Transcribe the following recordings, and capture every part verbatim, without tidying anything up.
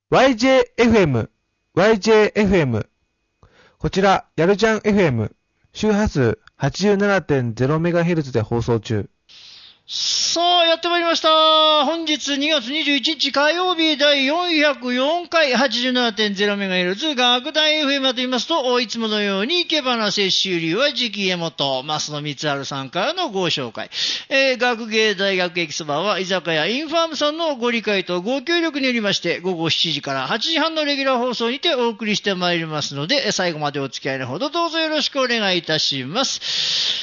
ワイジェーエフエム、ワイジェーエフエム。こちら、やるじゃん エフエム、周波数 はちじゅうななてんゼロメガヘルツ で放送中。 さあ、やってまいりました。本日にがつにじゅういちにち火曜日だいよんひゃくよんかい はちじゅうななてんゼロメガヘルツ 学大 エフエム と言いますと、いつものように、生け花摂取流は直江本、増野光晴さんからのご紹介。えー、学芸大学駅そばは、居酒屋インファームさんのご理解とご協力によりまして、ごごしちじからはちじはんのレギュラー放送にてお送りしてまいりますので、最後までお付き合いのほどどうぞよろしくお願いいたします。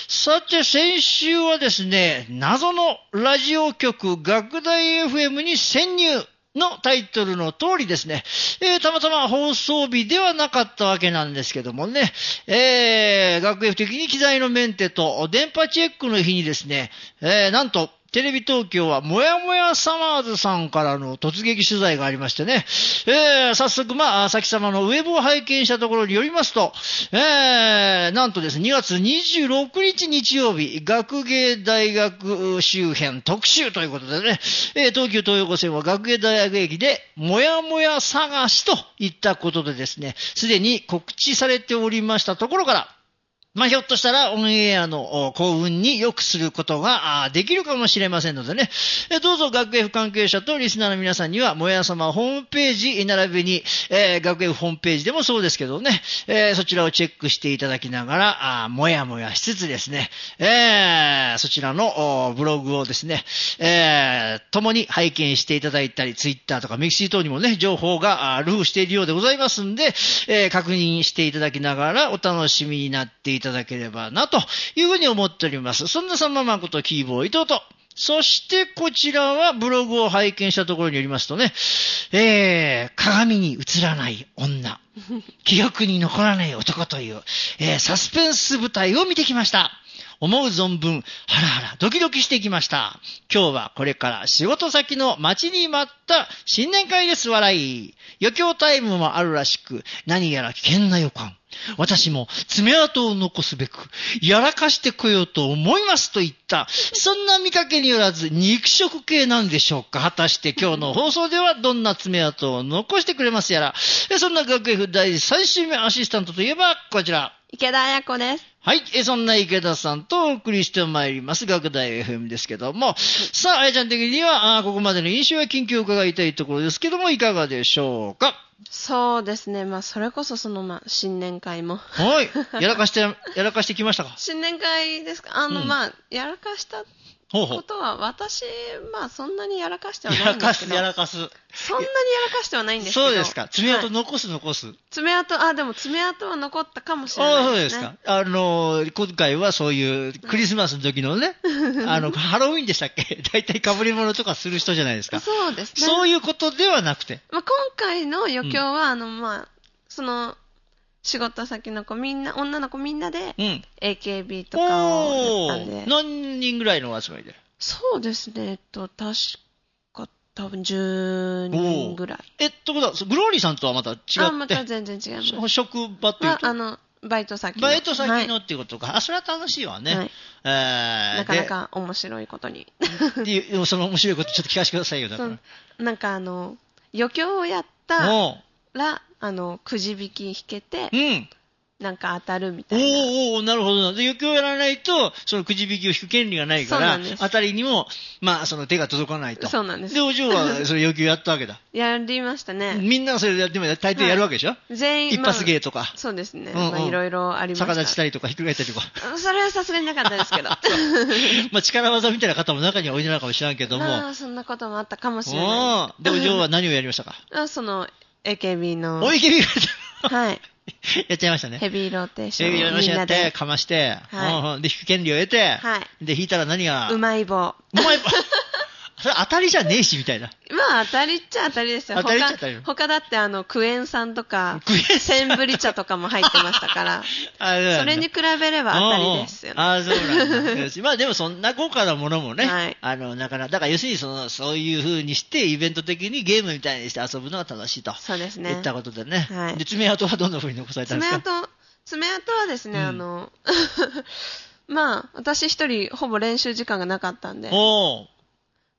さて、先週はですね、謎のラジオ局学大 エフエム に潜入のタイトルの通りですね、えー、たまたま放送日ではなかったわけなんですけどもね、えー、学園的に機材のメンテと電波チェックの日にですね、えー、なんとテレビ東京はもやもやサマーズさんからの突撃取材がありましてね、えー、早速まあ先様のウェブを拝見したところによりますと、えー、なんとですねにがつにじゅうろくにち日曜日、学芸大学周辺特集ということでね、えー、東急東横線は学芸大学駅でもやもや探しといったことでですね、すでに告知されておりましたところから、まあ、ひょっとしたらオンエアの幸運に良くすることができるかもしれませんのでね。どうぞ学 F 関係者とリスナーの皆さんには、もやさまホームページ並びに、えー、学 F ホームページでもそうですけどね、えー、そちらをチェックしていただきながら、あもやもやしつつですね、えー、そちらのブログをですね、えー、共に拝見していただいたり、ツイッターとかミクシー等にもね、情報がルフしているようでございますんで、えー、確認していただきながらお楽しみになっていただいただければなというふうに思っております。そんなさんままことキーボー伊藤と、そしてこちらはブログを拝見したところによりますとね、えー、鏡に映らない女、記憶に残らない男という、えー、サスペンス舞台を見てきました。思う存分、ハラハラ、ドキドキしてきました。今日はこれから仕事先の待ちに待った新年会です、笑い。余興タイムもあるらしく、何やら危険な予感。私も爪痕を残すべく、やらかしてこようと思いますと言った、そんな見かけによらず肉食系なんでしょうか。果たして今日の放送ではどんな爪痕を残してくれますやら。そんな学 F 第さん週目アシスタントといえばこちら。 池田彩子です。 はい。そんな池田さんとお送りしてまいります。学大 エフエム ですけども。さあ、あやちゃん的には、あここまでの印象や近況を伺いたいところですけども、いかがでしょうか。 そうですね。まあ、それこそその、まあ、新年会も。 はい。やらかして、やらかしてきましたか。 新年会ですか。あの、うん、まあ、やらかしたことは、私、まあ、そんなにやらかしてはないんですけど。 やらかす、やらかす。 そんなにやらかしてはないんですけど。 そうですか。爪痕残す、残す。 爪痕、あ、でも爪痕は残ったかもしれないですね。あ、そうですか。 あの、今回はそういうクリスマスの時のね、あの、ハロウィンでしたっけ？大体被り物とかする人じゃないですか。 そうですね。 そういうことではなくて。 まあ、今回の余興は、うん、あの、まあ、その、仕事先の子みんな、女の子みんなで、うん、エーケービー とかをやったんで。 何人ぐらいの集まりで？ そうですね、えっと、確か、多分じゅうにんぐらい。 えっと、グローリーさんとはまた違って。 あ、また全然違います。 職場っていうと、 あ、あの、バイト先の。 バイト先のっていうことか。はい、あ、それは楽しいわね。はい、 えー、なかなか面白いことに。 でその面白いことちょっと聞かせてくださいよ、だから。 なんかあの、余興をやったら、あの、くじ引き引けて、うん。なんか当たるみたいな。 おおおなるほどな。で、余興やらないと、そのくじ引きを引く権利がないから、当たりにも、まあ、その手が届かないと。 そうなんです。 で、お嬢はそれ余興やったわけだ。 やりましたね。 みんなそれやっても大抵やるわけでしょ、はい、 全員。 一発芸とか。 まあ、そうですね。うんうん、まあ、いろいろありました。 逆立ちしたりとか、ひっくり返ったりとか。 それはさすがになかったですけど。 まあ、力技みたいな方も中にはおいでなのかもしれんけども。 ああ、そんなこともあったかもしれない。 で、お嬢は何をやりましたか？ あ、その、エーケービー の。 お、エーケービー がはい。 やっちゃいましたね。 ヘビーローテーション。 ヘビーローテーションやって、かまして、はい、で、引く権利を得て、はい、で、引いたら何がうまい棒。 うまい棒それ当たりじゃねえし、みたいな。 まあ、当たりっちゃ当たりですよ。 当たりっちゃ当たり。 他だって、あの、クエン酸とか、センブリ茶とかも入ってましたから、それに比べれば当たりですよね。 ああ、そうなんだ。まあ、でもそんな豪華なものもね、はい、あの、なかなか、だから要するにその、そういう風にして、イベント的にゲームみたいにして遊ぶのが楽しいと。 そうですね。 言ったことでね。はい。で、爪痕はどんな風に残されたんですか？ 爪痕、爪痕はですね、うん、あの、まあ、私一人ほぼ練習時間がなかったんで、おー。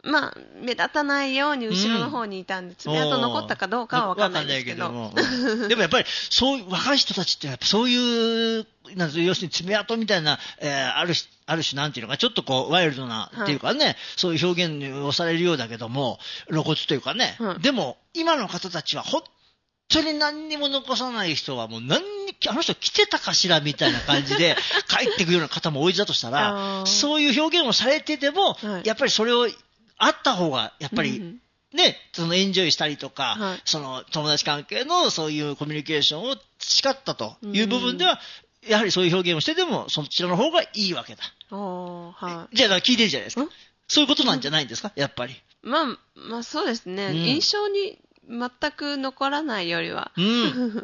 まあ、目立たないように後ろの方にいたんで、爪痕残ったかどうかは分かんないですけど。 分かんないけども。うん、でもやっぱり、そういう、若い人たちってやっぱそういう、なん要するに爪痕みたいな、えー、ある種、ある種なんていうのか、ちょっとこう、ワイルドなっていうかね、はい、そういう表現をされるようだけども、露骨というかね。うん、でも、今の方たちは本当に何にも残さない人はもう何に、あの人来てたかしらみたいな感じで帰ってくるような方も多いだとしたら、そういう表現をされてても、はい、やっぱりそれをあった方が、やっぱり、うんね、そのエンジョイしたりとか、はい、その友達関係のそういうコミュニケーションを培ったという部分では、うん、やはりそういう表現をしてでもそちらの方がいいわけだ。はい、じゃあ聞いてるじゃないですか。そういうことなんじゃないんですか、やっぱり。 まあ、まあそうですね。うん、印象に全く残らないよりは。 うん。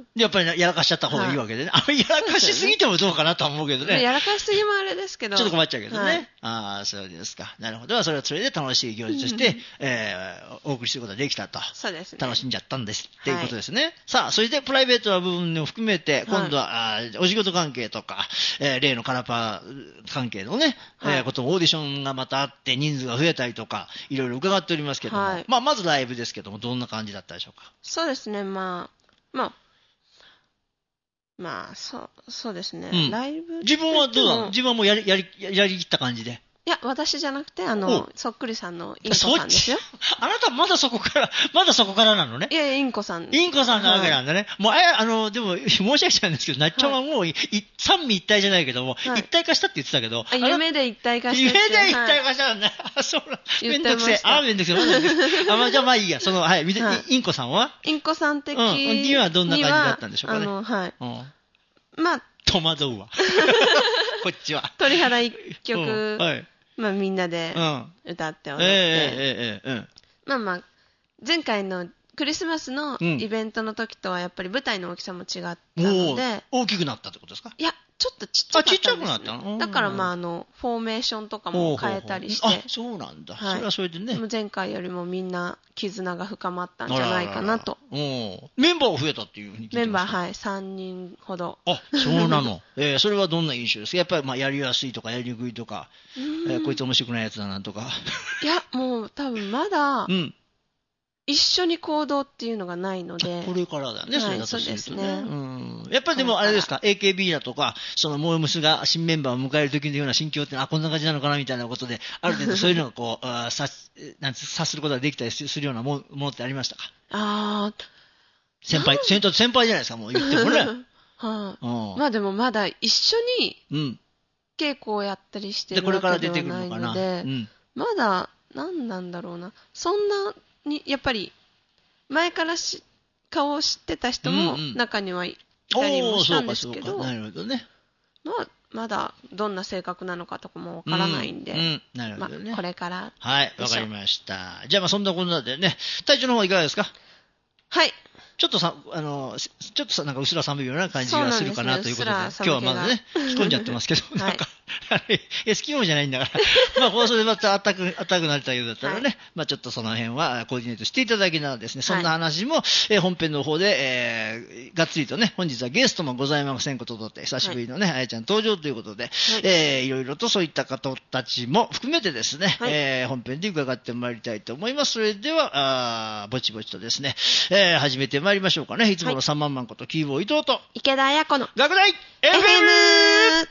やっぱりやらかしちゃった方がいいわけでね。はい、あんまりやらかしすぎてもどうかなとは思うけどね。 やらかしすぎもあれですけど。 ちょっと困っちゃうけどね。はい、ああ、そうですか。なるほど。それはそれで楽しい行事として、うん、えー、お送りすることができたと。 そうですね。 楽しんじゃったんです。っていうことですね。はい、さあ、それでプライベートな部分を含めて、今度は、はい、あお仕事関係とか、えー、例のカラパー関係のね、はい、えー、こともオーディションがまたあって人数が増えたりとか、いろいろ伺っておりますけども、はい、まあ、まずライブですけども、どんな感じだったでしょうか。 そうですね、まあ、まあ、まあ、そう、そうですね、うん、ライブ。 自分はどうなの？自分はもうやり、やり、やりきった感じで。 いや、私じゃなくて、あの、そっくりさんのインコさんですよ。 あなたまだそこから、まだそこからなのね。 いやいや、インコさん。 インコさんなわけなんだね。はい、もう、え、あの、でも、申し訳ないんですけど、なっちゃんはもう、はい、三位一体じゃないけども、はい、一体化したって言ってたけど。 あ、夢で一体化した。 夢で一体化したんだ。はい、あ、そうなん。めんどくせえ。あ、めんどくせえ。あ、まあ、じゃあまあいいや。その、はい、見て、はい、インコさんはインコさん的には、うん、 にはどんな感じだったんでしょうかね。 あの、はい。うん、まあ、 戸惑うわ。こっちは。 鳥肌一曲。うん、はい。まあみんなで歌って踊って、うん、えー、えー、えー、うん、まあまあ前回のクリスマスのイベントの時とはやっぱり舞台の大きさも違ったので、 うん、大きくなったってことですか？ いやちょっとちっちゃかったんです、ね、 あ、ちっちゃくなったの？ だからまああのフォーメーションとかも変えたりして、 ほうほうほう、あ、そうなんだ、はい、それはそれでね、 前回よりもみんな絆が深まったんじゃないかなと。 あららら、うん、メンバーが増えたっていうふうに聞いてました。 メンバー、はい、さんにんほど。 あ、そうなの、えー、それはどんな印象ですか？やっぱりまあやりやすいとかやりにくいとか、えー、こいつ面白くないやつだなとか。 いやもう多分まだ、うん、一緒に行動っていうのがないので。 これからだね、それだとするとね。 はい、そうですね。 うん。やっぱりでもあれですか、エーケービー だとか、そのモームスが新メンバーを迎える時のような心境ってのは、あ、こんな感じなのかなみたいなことで、ある程度そういうのがこう、あ察なん察することができたりするようなものってありましたか？ ああ。 先輩、先輩、先輩じゃないですか、もう言ってもね。はい、 あ、まあでもまだ一緒に稽古をやったりしてるわけではないので、でこれから出てくるのかな、うん、まだ何なんだろうな、そんなにやっぱり前からし顔を知ってた人も中にはいたりもしたんですけど、 うんうん、なるほどね。 まあまだどんな性格なのかとかもわからないんで、うんうん、 なるほどね、 まあ、これからはい、わかりました。じゃあまあそんなこんなでね、体調の方いかがですか？ はい。 ちょっとさ、あの、ちょっとさ、なんかうすら寒いような感じがするかなということで、今日はまだね、着込んじゃってますけど、なんか、はい、エスキモーじゃないんだから、まあ、放送でまたあったく、あったくなりたいようだったらね、はい、まあ、ちょっとその辺はコーディネートしていただきながらですね、そんな話も、はい、えー、本編の方で、えー、がっつりとね、本日はゲストもございませんこととって、久しぶりのね、はい、あやちゃん登場ということで、はい、えー、いろいろとそういった方たちも含めてですね、はい、えー、本編で伺ってまいりたいと思います。それでは、あぼちぼちとですね、えー、始めてまいりましょうかね。いつものさんまんまんことキーボー伊藤と池田彩子の学大 エフエム。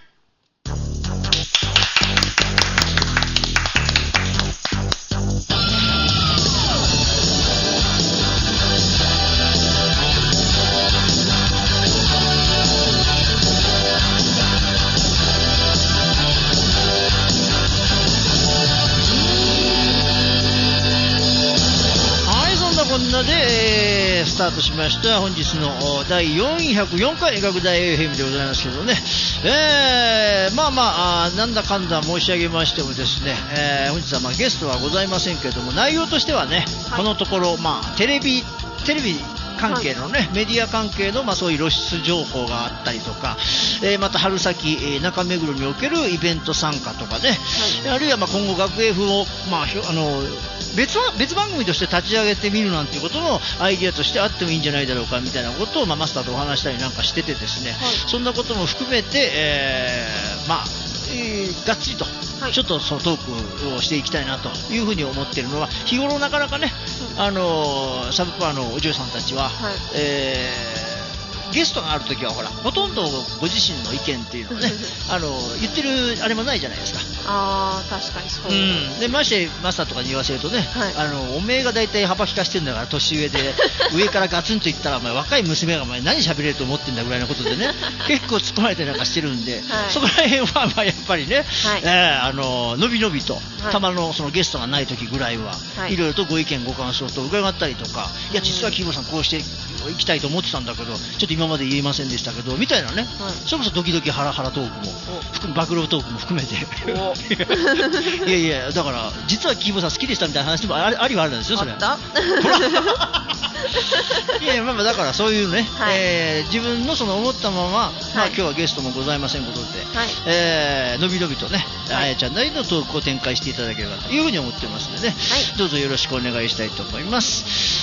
こんなで、えー、スタートしました本日のだいよんひゃくよんかい学大 エフエム でございますけどね、えー、まあまあ、あなんだかんだ申し上げましてもですね、えー、本日はまあゲストはございませんけれども、内容としてはね、はい、このところ、まあ、テレビテレビ関係のね、はい、メディア関係の、まあ、そういう露出情報があったりとか、えー、また春先、えー、中目黒におけるイベント参加とかね、はい、あるいはまあ今後学 F を、まあ、あの別は別番組として立ち上げてみるなんていうこともアイデアとしてあってもいいんじゃないだろうかみたいなことを、まあ、マスターとお話したりなんかしててですね、はい、そんなことも含めて、えー、まあ、えー、がっつりと、はい、ちょっとそのトークをしていきたいなというふうに思っているのは、日頃なかなかね、うん、あのー、サブパーのお嬢さんたちは、はい、えーゲストがあるときはほらほとんどご自身の意見っていうのをねあの言ってるあれもないじゃないですか。 ああ確かにそう、うん、 でましてマスターとかに言わせるとね、はい、あのおめえが大体幅利かしてるんだから年上で上からガツンと言ったらお前若い娘がお前何喋れると思ってんだぐらいのことでね結構突っ込まれたりなんかしてるんで、はい、そこら辺はまあやっぱりね、はいえー、あののびのびと、はい、たまのそのゲストがないときぐらいは、はい、いろいろとご意見ご感想と伺ったりとか、いや実は木村さんこうして行きたいと思ってたんだけどちょっと今まで言えませんでしたけどみたいなね、はい、それこそドキドキハラハラトークも暴露トークも含めていやいやだから実はキーボーさん好きでしたみたいな話もあり、ありはあるんですよそれ。あったいやいやまあだからそういうね、はいえー、自分のその思ったまま、はいまあ、今日はゲストもございませんことで、はいえー、のびのびとね、はい、あやちゃんなりのトークを展開していただければというふうに思ってますのでね、はい、どうぞよろしくお願いしたいと思います。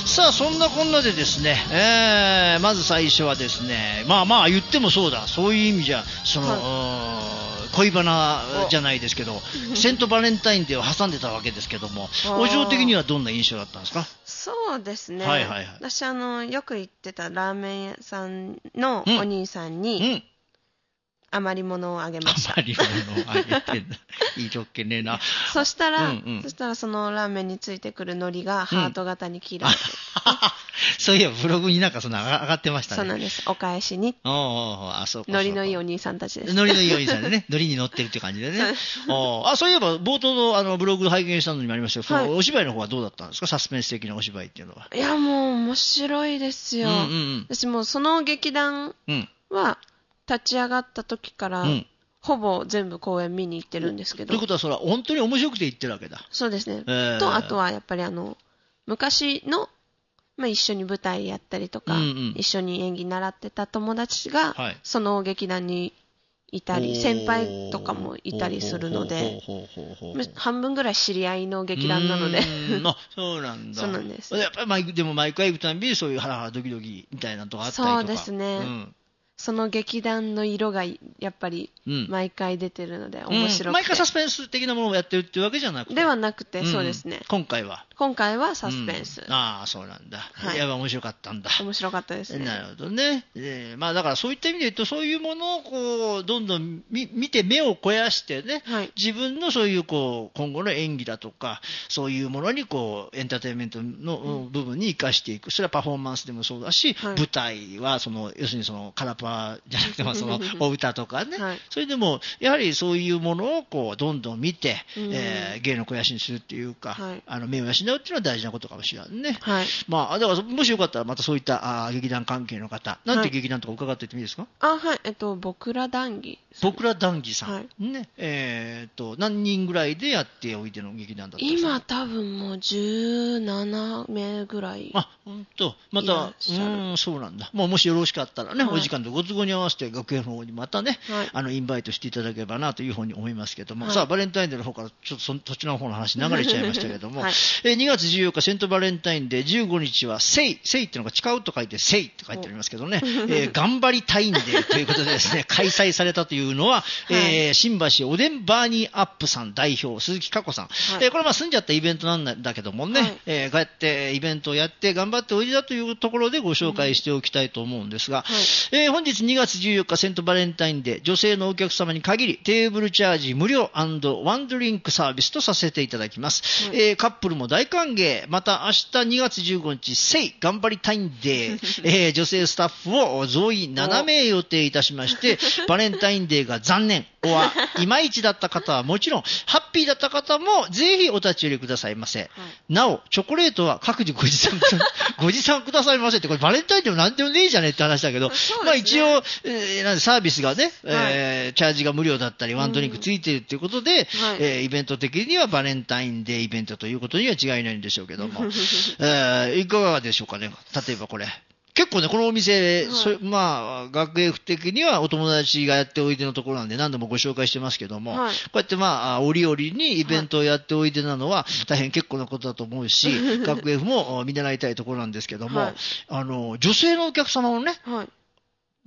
さあそんなこんなでですね、えー、まず最初はですねまあまあ言ってもそうだそういう意味じゃその、はい、恋バナじゃないですけどセントバレンタインデーを挟んでたわけですけどもお嬢的にはどんな印象だったんですか。 そうですね、 はいはいはい、 私あのよく行ってたラーメン屋さんのお兄さんに、うんうん余り物をあげました。 余り物をあげてんだ。いい条件ねえな。 そしたら、うんうん、そしたらそのラーメンについてくる海苔がハート型に切られて、 うん、そういえばブログになんかそんな上がってましたね。 そうなんです。お返しに。 おうおうあそうか海苔のいいお兄さんたちです。 海苔のいいお兄さんでね、海苔に乗ってるって感じでね。おあそういえば冒頭のあのブログ拝見したのにもありましたけど、はい、そのお芝居の方はどうだったんですか。サスペンス的なお芝居っていうのは。 いやもう面白いですよ。うんうんうん、私もうその劇団は立ち上がった時から、うんほぼ全部公演見に行ってるんですけど。 ということはそれは本当に面白くて行ってるわけだ。 そうですね。えー、とあとはやっぱりあの昔の、まあ、一緒に舞台やったりとか、うんうん、一緒に演技習ってた友達が、はい、その劇団にいたり先輩とかもいたりするので半分ぐらい知り合いの劇団なのであそうなんだ。 そうなんです。 やっぱりでも毎回行くたびにそういうハラハラドキドキみたいなのとかあったりとか。 そうですね。うんその劇団の色がやっぱり毎回出てるので面白くて、うんうん、 毎回サスペンス的なものをやってるっていうわけじゃなくてではなくて、うん、そうですね。 今回は今回はサスペンス、 うん、ああそうなんだ、はい、やっぱ面白かったんだ。 面白かったですね。 なるほどね、えー、まあだからそういった意味で言うとそういうものをこうどんどん見て目を肥やしてね、はい、自分のそういうこう今後の演技だとかそういうものにこうエンターテインメントの部分に生かしていく。それはパフォーマンスでもそうだし、はい、舞台はその要するにそのカラパーじゃなくてそのお歌とかね、はい、それでもやはりそういうものをこうどんどん見て、うんえー、芸の肥やしにするっていうか、はい、あの目を養うっていうのは大事なことかもしれないね、はいまあ、だからもしよかったらまたそういったあ劇団関係の方なんて劇団とか伺っていってもいいですか。 はい、あはいえっと僕ら談義僕ら談義さん、はいねえー、っと何人ぐらいでやっておいての劇団だったんですか。 今多分もうじゅうななめいぐらい。 あ本当またうんそうなんだ。もうもしよろしかったらね、はい、お時間とご都合に合わせて学園の方にまたね、はい、あのインバイトしていただければなというふうに思いますけども、はい、さあバレンタインデーの方からちょっと そ, そっちの方の話流れちゃいましたけども、はいえー、にがつじゅうよっかセントバレンタインデーじゅうごにちはセイセイっていうのが誓うと書いてセイって書いてありますけどね、えー、頑張りたいんでということでですね開催されたというのは、はいえー、新橋おでんバーニーアップさん代表鈴木佳子さん、はいえー、これまあ住んじゃったイベントなんだけどもね、はいえー、こうやってイベントをやって頑張っておいでだというところでご紹介しておきたいと思うんですが、はいえー、本日にがつじゅうよっかセントバレンタインデー女性のお客様に限りテーブルチャージ無料&ワンドリンクサービスとさせていただきます、はいえー、カップルも大歓迎。また明日にがつじゅうごにちセイ頑張りたいんで、えー、女性スタッフを増員ななめい予定いたしましてバレンタインデーが残念おはいまいちだった方はもちろんハッピーだった方もぜひお立ち寄りくださいませ、はい、なおチョコレートは各自ご持参ご持参くださいませってこれバレンタインでもなんでもねえじゃねえって話だけど、ね、まあ一応、えー、なんでサービスがね、はいえー、チャージが無料だったりワンドリンクついてるということで、はいえー、イベント的にはバレンタインデーイベントということには違いないんでしょうけども、えー、いかがでしょうかね。例えばこれ結構ねこのお店、はい、そまあ学芸的にはお友達がやっておいでのところなんで何度もご紹介してますけども、はい、こうやってまあ折々にイベントをやっておいでなのは大変結構なことだと思うし、はい、学芸も見習いたいところなんですけども、はい、あの女性のお客様をね、はい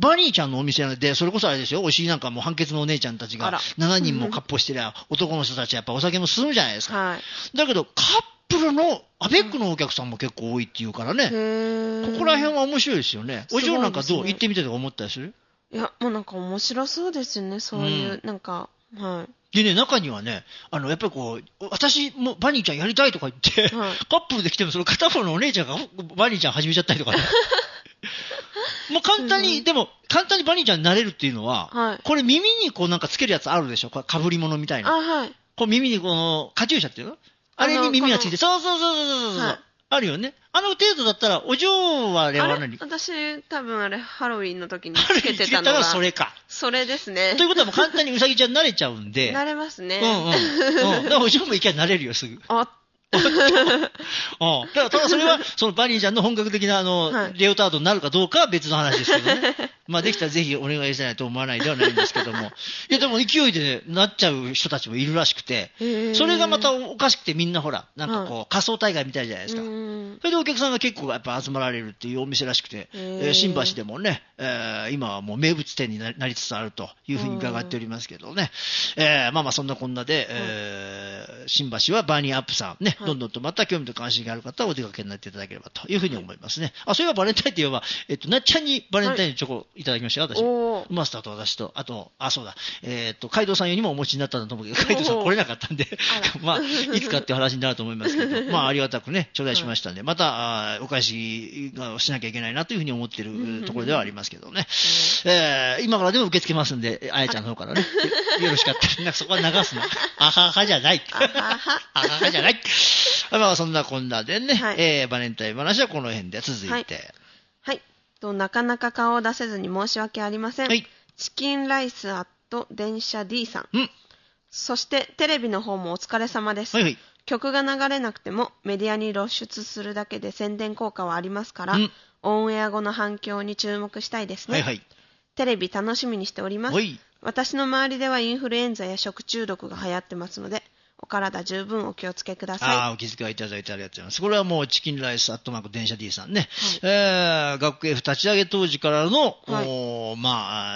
バニーちゃんのお店なんで、それこそあれですよ、お尻なんかもう判決のお姉ちゃんたちがしちにんも割烹してりゃ、男の人たちやっぱお酒も進むじゃないですか。はい、だけど、カップルのアベックのお客さんも結構多いっていうからね、うん、ここら辺は面白いですよね。お嬢なんかどう、行ってみてとか思ったりする？ いや、もうなんか面白そうですよね、そういう、うん、なんか、はい。 でね、中にはね、あの、やっぱりこう、私もバニーちゃんやりたいとか言って、はい、カップルで来ても、その片方のお姉ちゃんがバニーちゃん始めちゃったりとかね。もう簡単に、でも、簡単にバニーちゃんになれるっていうのは、はい、これ耳にこうなんかつけるやつあるでしょ、これ被り物みたいな。 あ、はい。 こう耳にこの、カチューシャっていうの？あれに耳がついて、そうそうそうそうそう、はい、あるよね。あの程度だったら、お嬢はあれは何？ 私、多分あれ、ハロウィンの時につけてたのが。 ハロウィンつけたらそれか。 それですね。 ということはもう簡単にウサギちゃん慣れちゃうんで。 慣れますね。 うんうん。うん。だからお嬢も行きゃ慣れるよ、すぐ。 あうん。だからただそれは、そのバニーちゃんの本格的な、あの、はい、レオタードになるかどうかは別の話ですけどね。まあできたらぜひお願いしたいと思わないではないんですけども。いやでも勢いで、ね、なっちゃう人たちもいるらしくて、それがまたおかしくてみんなほら、なんかこう、はい、仮装大会みたいじゃないですか。それでお客さんが結構やっぱ集まられるっていうお店らしくて、えー、新橋でもね、えー、今はもう名物店になりつつあるというふうに伺っておりますけどね。えー、まあまあそんなこんなで、えー、新橋はバーニーアップさんね、はい、どんどんとまた興味と関心がある方はお出かけになっていただければというふうに思いますね。あ、そういえばバレンタインといえば、えっと、なっちゃんにバレンタインのチョコいただきましたよ、私。マスターと私と、あと、あ、そうだ、えー、っと、海道さん用にもお持ちになったんだと思うけど、海道さん来れなかったんで、まあ、いつかっていう話になると思いますけど、まあ、ありがたくね、頂戴しましたんで、はい、また、あお返しがしなきゃいけないなというふうに思っているところではありますけどね。えー、今からでも受け付けますんで、あやちゃんの方からね、よろしかったら、なんかそこは流すの。あははじゃない。あはは。あははじゃない。まあ、そんなこんなでね、はい、えー、バレンタイン話はこの辺で続いて。はい。 はい、となかなか顔を出せずに申し訳ありません。はい、チキンライスアット電車 D さん。うん。そしてテレビの方もお疲れ様です。はいはい。曲が流れなくてもメディアに露出するだけで宣伝効果はありますから、うん、オンエア後の反響に注目したいですね。はいはい。テレビ楽しみにしております。私の周りではインフルエンザや食中毒が流行ってますので、お体十分お気をつけください。 ああ、お気遣いいただいてありがとうございます。これはもうチキンライスアットマーク電車 D さんね。はい、えー、学 F 立ち上げ当時からの、はい、まあ、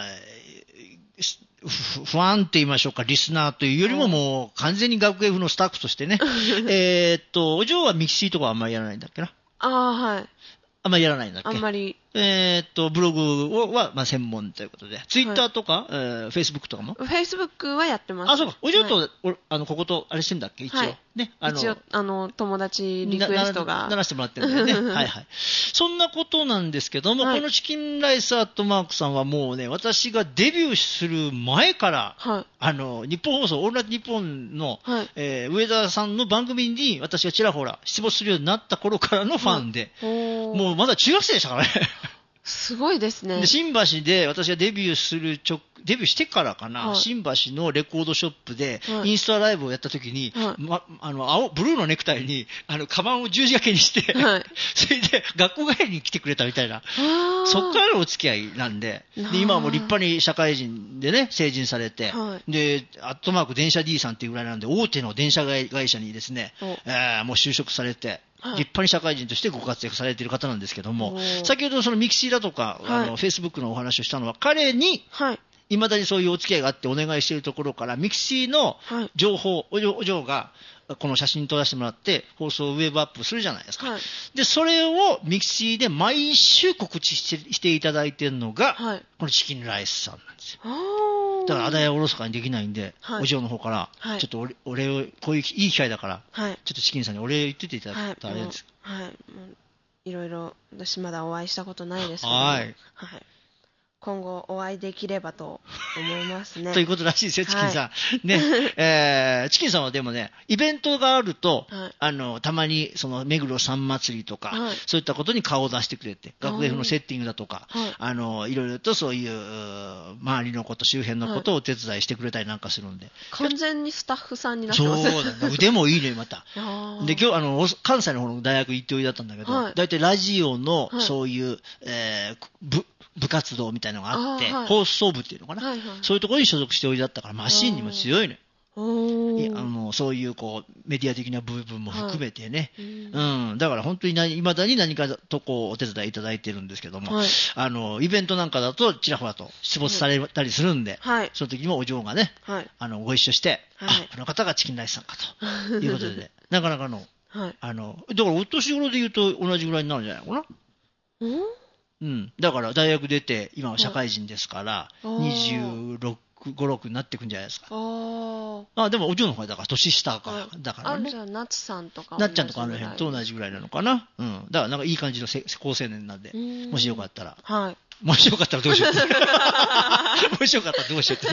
不安って言いましょうか、リスナーというよりももう完全に学 F のスタッフとしてね。えっと、お嬢はミキシーとかはあんまりやらないんだっけな。 ああ、はい。 あんまりやらないんだっけ。 あんまり。 えー、っと、ブログは、まあ、専門ということで、ツイッターとか、はい、えー、フェイスブックとかもフェイスブックはやってます。 あ、そうか。お嬢と、はい、おあの、こことあれしてんだっけ一応。はい、ね。 あの、一応、あの、友達リクエストが。 ならしてもらってるんだよね。はいはい。そんなことなんですけども、はい、このチキンライスアットマークさんはもうね、私がデビューする前から、はい、あの、日本放送、オールナイトニッポンの、はい、えー、上田さんの番組に私がちらほら出没するようになった頃からのファンで、はい、もうまだ中学生でしたからね。 すごいですね。 で新橋で私がデビューする直、デビューしてからかな、はい、新橋のレコードショップでインスタライブをやった時に、はい、ま、あの青ブルーのネクタイにあのカバンを十字掛けにして、はい、それで学校帰りに来てくれたみたいな、そっからのお付き合いなんで、で今はもう立派に社会人でね成人されて、はい、でアットマーク電車 D さんっていうぐらいなんで大手の電車会社にですね、えー、もう就職されて。立派に社会人としてご活躍されている方なんですけども、先ほどそのミキシーだとか、はい、あのフェイスブックのお話をしたのは彼に、はい、未だにそういうお付き合いがあってお願いしているところからミキシーの情報、はい、お嬢、お嬢がこの写真撮らせてもらって放送をウェブアップするじゃないですか、はい、でそれをミキシーで毎週告知して、していただいているのが、はい、このチキンライスさんなんですよ。だからあだやおろそかにできないんで、はい、お嬢の方から、はい、ちょっとお礼、お礼をこういういい機会だから、はい、ちょっとチキンさんにお礼を言ってていただくとあれです。 はい、はい、いろいろ私まだお会いしたことないですけど、はい、はい、今後お会いできればと思いますね。 ということらしいですよ、チキンさん。はい、ね、えー、チキンさんはでもね、イベントがあると、はい、あの、たまに、その、目黒さん祭りとか、はい、そういったことに顔を出してくれて、学園のセッティングだとか、はい、あの、いろいろとそういう、周りのこと、周辺のことをお手伝いしてくれたりなんかするんで。 完全にスタッフさんになってます。 そうだね。腕もいいね、また。で、今日、あの、関西の方の大学行っておいだったんだけど、はい、だいたいラジオの、そういう、はい、えー、部、部活動みたいなのがあって、あ、はい、放送部っていうのかな、はいはい、そういうところに所属しておいだったからマシンにも強いね。 あのそういうこうメディア的な部分も含めてね、はいうん、だから本当にいまだに何かとこうお手伝いいただいてるんですけども、はい、あのイベントなんかだとちらほらと出没されたりするんで、はい、その時にもお嬢がね、はい、あのご一緒して、はい、あこの方がチキンライスさんかということで、ね、なかなかの、はい、あのだからお年頃で言うと同じぐらいになるんじゃないのかな。うんうん、だから大学出て今は社会人ですから、はい、にじゅうろく、ご、ろくになってくんじゃないですか。ああでもお嬢の方だから年下かだからね。 あじゃあ夏さんとかなっちゃんとかあの辺と同じぐらいなのかな。うん。だからなんかいい感じの高青年なんで、もしよかったら。はい。もしよかったらどうしようって。もしよかったらどうしようって。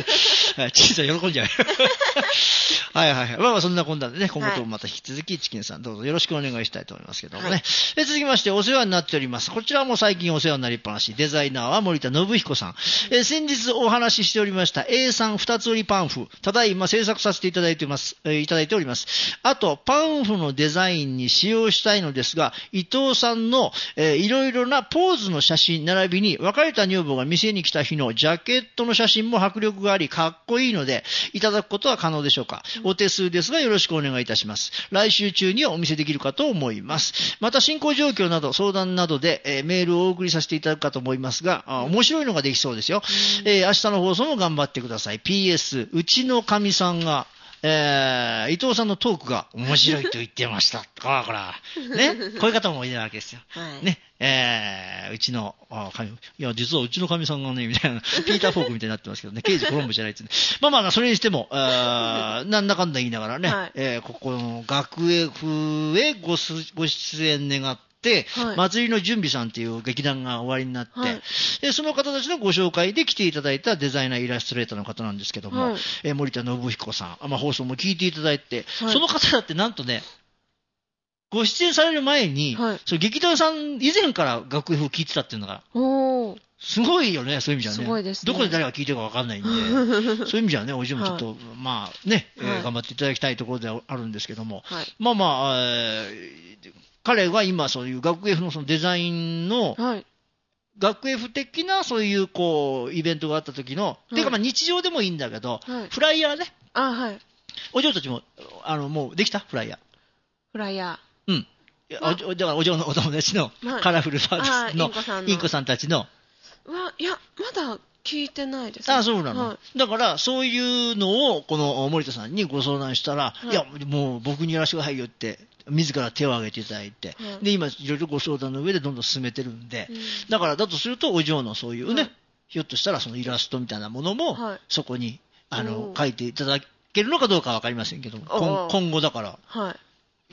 はい、チキンさん喜んじゃう。はいはいはい。まあまあそんなこんなでね、今後ともまた引き続きチキンさんどうぞよろしくお願いしたいと思いますけどもね。はい、で続きましてお世話になっております。こちらも最近お世話になりっぱなし。デザイナーは森田信彦さん。え先日お話ししておりました エーさん 二つ折りパンフ。ただいま制作させていただいています。えー、いただいております。あと、パンフのデザインに使用したいのですが、伊藤さんの、えー、いろいろなポーズの写真並びに別れた女房が店に来た日のジャケットの写真も迫力がありかっこいいのでいただくことは可能でしょうか。お手数ですがよろしくお願いいたします。来週中にはお見せできるかと思います。また進行状況など相談などで、えー、メールをお送りさせていただくかと思いますが、あ面白いのができそうですよ。えー、明日の放送も頑張ってください。ピーエス うちのかみさんがえー、伊藤さんのトークが面白いと言ってました。ほらほら。ね。こういう方もいるわけですよ。はい、ね。えー、うちの、あ神いや、実はうちの神さんがね、みたいな、ピーター・フォークみたいになってますけどね、ケイジ・コロンブじゃないですね。まあまあ、それにしても、あなんだかんだ言いながらね、はい、えー、ここの学園風へごご出演願って、はい、祭りの準備さんっていう劇団が終わりになって、はい、でその方たちのご紹介で来ていただいたデザイナーイラストレーターの方なんですけども、はい、えー、森田信彦さん、まあ、放送も聞いていただいて、はい、その方だってなんとね、ご出演される前に、はい、その劇団さん以前から楽譜を聞いてたっていうのが、おすごいよね、そういう意味じゃね。すごいですね。どこで誰が聞いてるか分かんないんで、そういう意味じゃね、おじもちょっと、はい、まあね、はい、えー、頑張っていただきたいところではあるんですけども、はい、まあまあ、えー彼は今そういう学園風のそのデザインの、はい、学園風的なそういうこうイベントがあった時の、はい、ていうかまあ日常でもいいんだけど、はい、フライヤーね。あ、はい。お嬢たちもあのもうできたフライヤー。フライヤー。うん。まあ、おだからお嬢のお友達のカラフルバーツの、はい、インコさんたちの。わいやまだ聞いてないですね。 あ、そうなの、はい。だからそういうのをこの森田さんにご相談したら、はい、いやもう僕にやらせてくださいよって。自ら手を挙げていただいて、はい、で今いろいろご相談の上でどんどん進めてるんで、うん、だからだとするとお嬢のそういうね、はい、ひょっとしたらそのイラストみたいなものも、はい、そこにあの書いていただけるのかどうかは分かりませんけども、今, 今後だから、はい、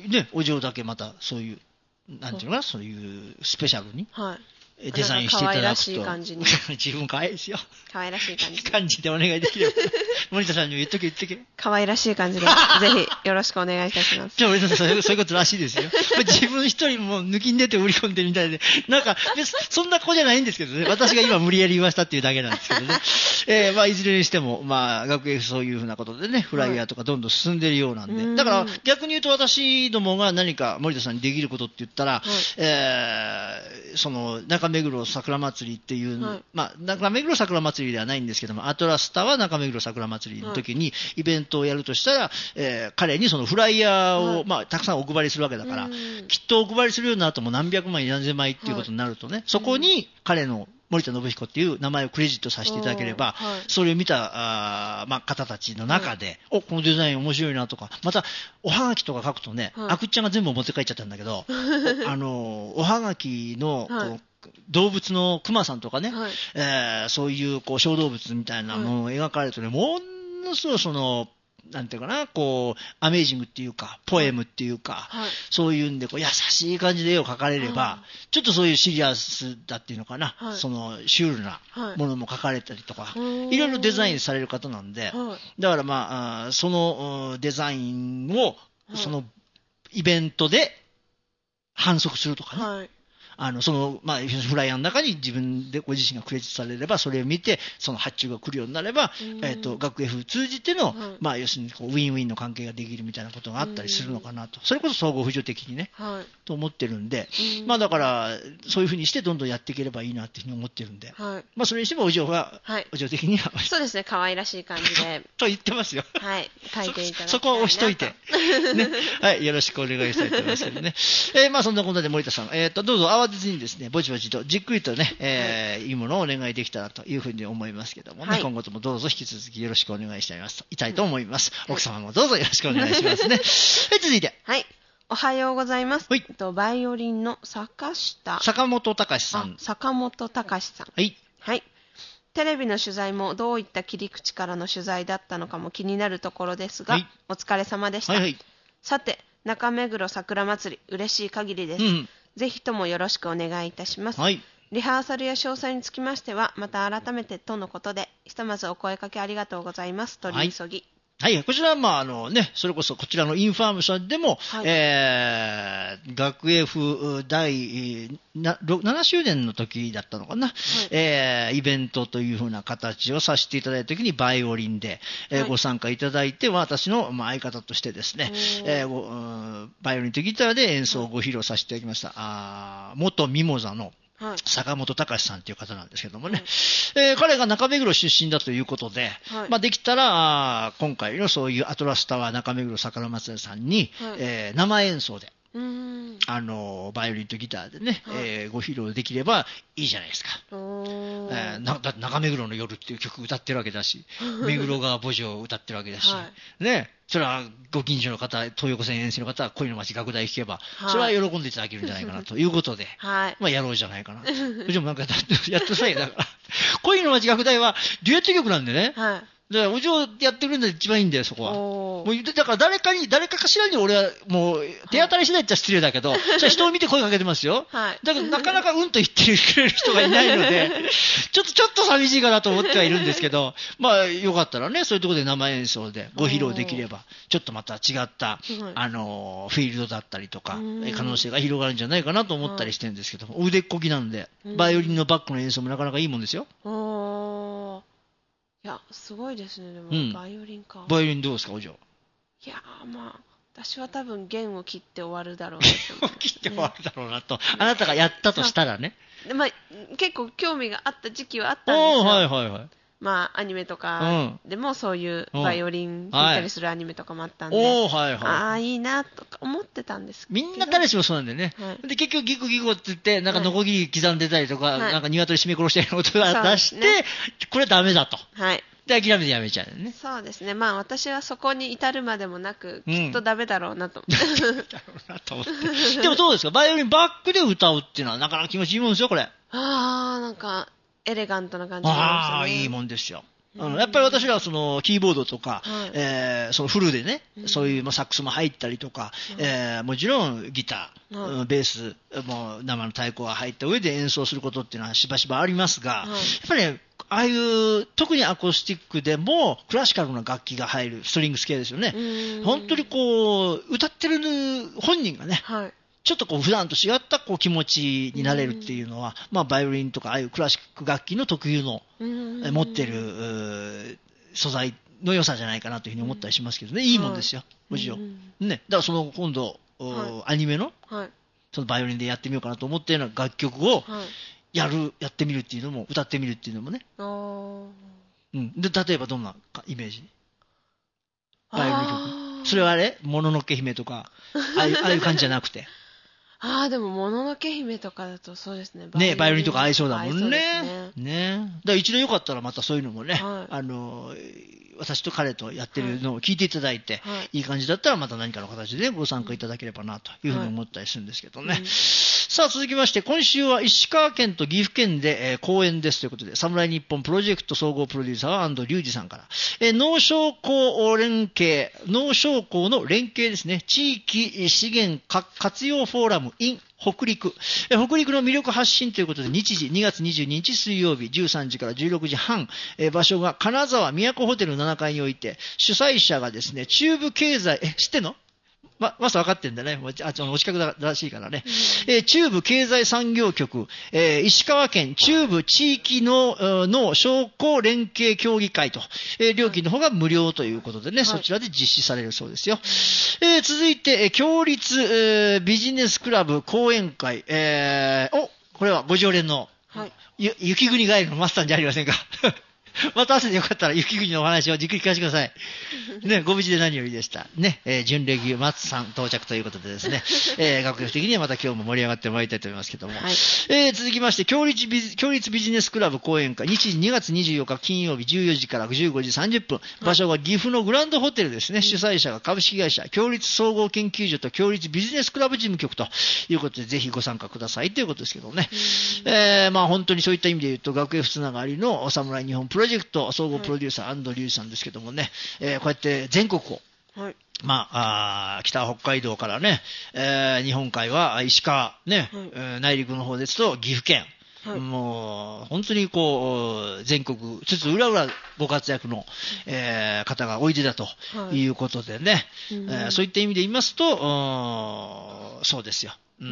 ね、お嬢だけまたそういうなんていうのかな、そういうスペシャルに、はい、デザインしていただくと。可愛らしい感じに。自分可愛いですよ。 可愛らしい感じ。 感じでお願いできれば。森田さんにも言っとけ言っとけ。 可愛らしい感じで、ぜひよろしくお願いいたします。 じゃあ森田さん、そういうことらしいですよ。自分一人も抜きん出て売り込んでるみたいで、なんか、そんな子じゃないんですけどね。私が今無理やり言わしたっていうだけなんですけどね。えー、まあ、いずれにしても、まあ、学園そういうふうなことでね、フライヤーとかどんどん進んでるようなんで。はい、だから、逆に言うと私どもが何か森田さんにできることって言ったら、はい、えー、その、中目黒桜祭りっていう、はい、まあ、中目黒桜祭りではないんですけども、アトラスタは中目黒桜祭りの時にイベントをやるとしたら、えー、彼にそのフライヤーを、はい、まあ、たくさんお配りするわけだから、きっとお配りするようになるともう何百枚何千枚っていうことになるとね、はい、そこに彼の森田信彦っていう名前をクレジットさせていただければ、はい、それを見たあ、まあ、方たちの中で、はい、おこのデザイン面白いなとか、またおはがきとか書くとね、はい、あくっちゃんが全部持って帰っちゃったんだけどあのおはがきの、はい、動物のクマさんとかね、はい、えー、そういうこう小動物みたいなのを描かれるとね、はい、ものすごいそのなんていうかな、こうアメージングっていうかポエムっていうか、はい、そういうんでこう優しい感じで絵を描かれれば、はい、ちょっとそういうシリアスだっていうのかな、はい、そのシュールなものも描かれたりとか、はい、いろいろデザインされる方なんで、はい、だからまあそのデザインをそのイベントで反則するとかね、はい、 あのその、まあ、フライヤーの中に自分でご自身がクレジットされればそれを見てその発注が来るようになれば、えー、と学 F 通じての、はい、まあ、要するにこうウィンウィンの関係ができるみたいなことがあったりするのかなと、それこそ総合扶助的にね、はい、と思ってるんで、まあ、だからそういうふうにしてどんどんやっていければいいなっていうふうに思ってるんで、はい、まあ、それにしてもお嬢は、はい、お嬢的にはそうですね、可愛らしい感じでと言ってますよ。 はい、書いていただきたいなと。 そこは押しといて、ね、はい、よろしくお願いしたいと思いますけどね。えー、まあそんなことで森田さん、えー、とどうぞ慌てずにですね、ぼちぼちとじっくりとね、えーはい、いいものをお願いできたらというふうに思いますけどもね、はい、今後ともどうぞ引き続きよろしくお願いしたいますいたいと思います。はい、奥様もどうぞよろしくお願いしますね。はい、続いて。 はい。おはようございます。はい、とバイオリンの坂下坂本隆さん。 坂本隆さん。 はい。 はい。テレビの取材もどういった切り口からの取材だったのかも気になるところですが、はい、お疲れ様でした。はいはい、さて、中目黒桜祭り、嬉しい限りです。うん、ぜひともよろしくお願いいたします。はい、リハーサルや詳細につきましては、また改めてとのことで、ひとまずお声かけありがとうございます。取り急ぎ。はいはい、こちらは、まあ、あのね、それこそこちらのインファーム社でも、はい、えー、学 F 第なななしゅうねんの時だったのかな、はい、えー、イベントというふうな形をさせていただいた時にバイオリンで、えーはい、ご参加いただいて、私の、まあ、相方としてですね、えーごうん、バイオリンとギターで演奏をご披露させていただきました。あ元ミモザのはい、坂本隆さんという方なんですけどもね、はい、えー、彼が中目黒出身だということで、はい、まあ、できたら今回のそういうアトラスタワー中目黒桜祭りさんに、はい、えー、生演奏でうーんあのバイオリンとギターでね、はい、えー、ご披露できればいいじゃないですか。えー、なだって中目黒の夜っていう曲歌ってるわけだし目黒川墓場を歌ってるわけだし、はい、ね、それはご近所の方、東横線沿線の方は恋の街学大行けば、はい、それは喜んでいただけるんじゃないかなということで、はい、まあやろうじゃないかな。でもなんかやってさえだから恋の街学大はデュエット曲なんでね。はい、だからお嬢やってくれるんで一番いいんだよ、そこは。もうだから誰かに、誰かかしらに俺はもう手当たり次第っちゃ失礼だけど、はい、それ人を見て声かけてますよ。はい、だけどなかなかうんと言ってくれる人がいないので、ちょっとちょっと寂しいかなと思ってはいるんですけど、まあよかったらね、そういうところで生演奏でご披露できれば、ちょっとまた違った、あの、フィールドだったりとか、可能性が広がるんじゃないかなと思ったりしてるんですけど、お腕っこきなんで、バイオリンのバックの演奏もなかなかいいもんですよ。 いや、すごいですね。でも、うん、バイオリンか。 バイオリンどうですか、お嬢。 いやー、まあ、私は多分弦を切って終わるだろうなと。弦を切って終わるだろうなと。ね、あなたがやったとしたらね。 でまあ、結構興味があった時期はあったんですよ。 はいはいはい。 まあ、アニメとかでもそういうバイオリン弾いたりするアニメとかもあったんで、おはいはい、ああ、いいなとか思ってたんですけど。 みんな誰しもそうなんだよね。はい、で、結局ギコギコって言って、なんかノコギリ刻んでたりとか、はい、なんか鶏締め殺したりのことが出して、ね、これダメだと。はい。で、諦めてやめちゃうよね。 そうですね。まあ、私はそこに至るまでもなく、きっとダメだろうなと思って。ダメだろうなと思って。 でもどうですか、バイオリンバックで歌うっていうのはなかなか気持ちいいもんですよ、これ。ああ、なんか、エレガントな感じがしましたね。 ああ、いいもんですよ。あのやっぱり私らはそのキーボードとか、はい、えー、そのフルでね、うん、そういうまあサックスも入ったりとか、うん、えー、もちろんギター、はい、ベースもう生の太鼓が入った上で演奏することっていうのはしばしばありますが、はい、やっぱりね、ああいう特にアコースティックでもクラシカルな楽器が入るストリングス系ですよね。本当にこう歌ってる本人がね、はい、ちょっとこう普段と違ったこう気持ちになれるっていうのは、まあバイオリンとかああいうクラシック楽器の特有の持ってる素材の良さじゃないかなというふうに思ったりしますけどね、いいもんですよ、もちろん。ね、だからその今度、はい、アニメの、はい、そのバイオリンでやってみようかなと思ったような楽曲をやる、やってみるっていうのも、歌ってみるっていうのもね。うん、で例えばどんなイメージ？バイオリン曲。それはあれ？もののけ姫とか、ああいう、ああいう感じじゃなくて。 ああ、でも、もののけ姫とかだとそうですね。 ね、バイオリンとか合いそうだもんね。ね。ね。だから一度よかったらまたそういうのもね、はい、あの、私と彼とやってるのを聞いていただいて、はい、いい感じだったらまた何かの形でご参加いただければなというふうに思ったりするんですけどね。はい、うん、さあ続きまして、今週は石川県と岐阜県で、えー、公演ですということで、侍日本プロジェクト総合プロデューサーは安藤隆二さんから、えー、農商工連携、農商工の連携ですね、地域資源活用フォーラム in北陸、え北陸の魅力発信ということで、日時にがつにじゅうににち水曜日じゅうさんじからじゅうろくじはん、え場所が金沢都ホテルななかいにおいて、主催者がですね、中部経済、え、知ってんの？ ま、マスター分かってんだね。あ、ちょ、お近くだらしいからね。えー、中部経済産業局、えー、石川県中部地域の、の商工連携協議会と、えー、料金の方が無料ということでね、はい、そちらで実施されるそうですよ。えー、続いて、えー、共立、えー、ビジネスクラブ講演会、えー、お、これはご常連の、はい、ゆ雪国帰りのマスターじゃありませんか。また朝でよかったら雪国のお話をじっくり聞かせてください。ね、ご無事で何よりでした。ね、えー、準レギュ松さん到着ということでですね、えー、学力的にはまた今日も盛り上がってまいりたいと思いますけども。はい、えー、続きまして、共立ビジ、共立ビジネスクラブ講演会、日時にがつにじゅうよっか金曜日じゅうよじからじゅうごじさんじゅっぷん。場所は岐阜のグランドホテルですね。主催者が株式会社、共立総合研究所と共立ビジネスクラブ事務局ということで、ぜひご参加くださいということですけどね。えー、まあ本当にそういった意味で言うと、学 F つながりの侍日本プロジェクト総合プロデューサー安藤隆二さんですけどもね、えー、こうやって全国を、はい、まあ、あ北北海道からね、えー、日本海は石川、ね、はい、えー、内陸の方ですと岐阜県、はい、もう本当にこう全国つつ裏裏ご活躍の、えー、方がおいでだということでね、はい、えー、そういった意味で言いますと、そうですよ。うん、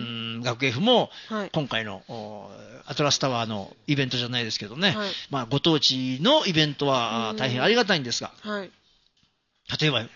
学 F も今回の、はい、アトラスタワーのイベントじゃないですけどね、はい、まあ、ご当地のイベントは大変ありがたいんですが、はい、例えば、はい、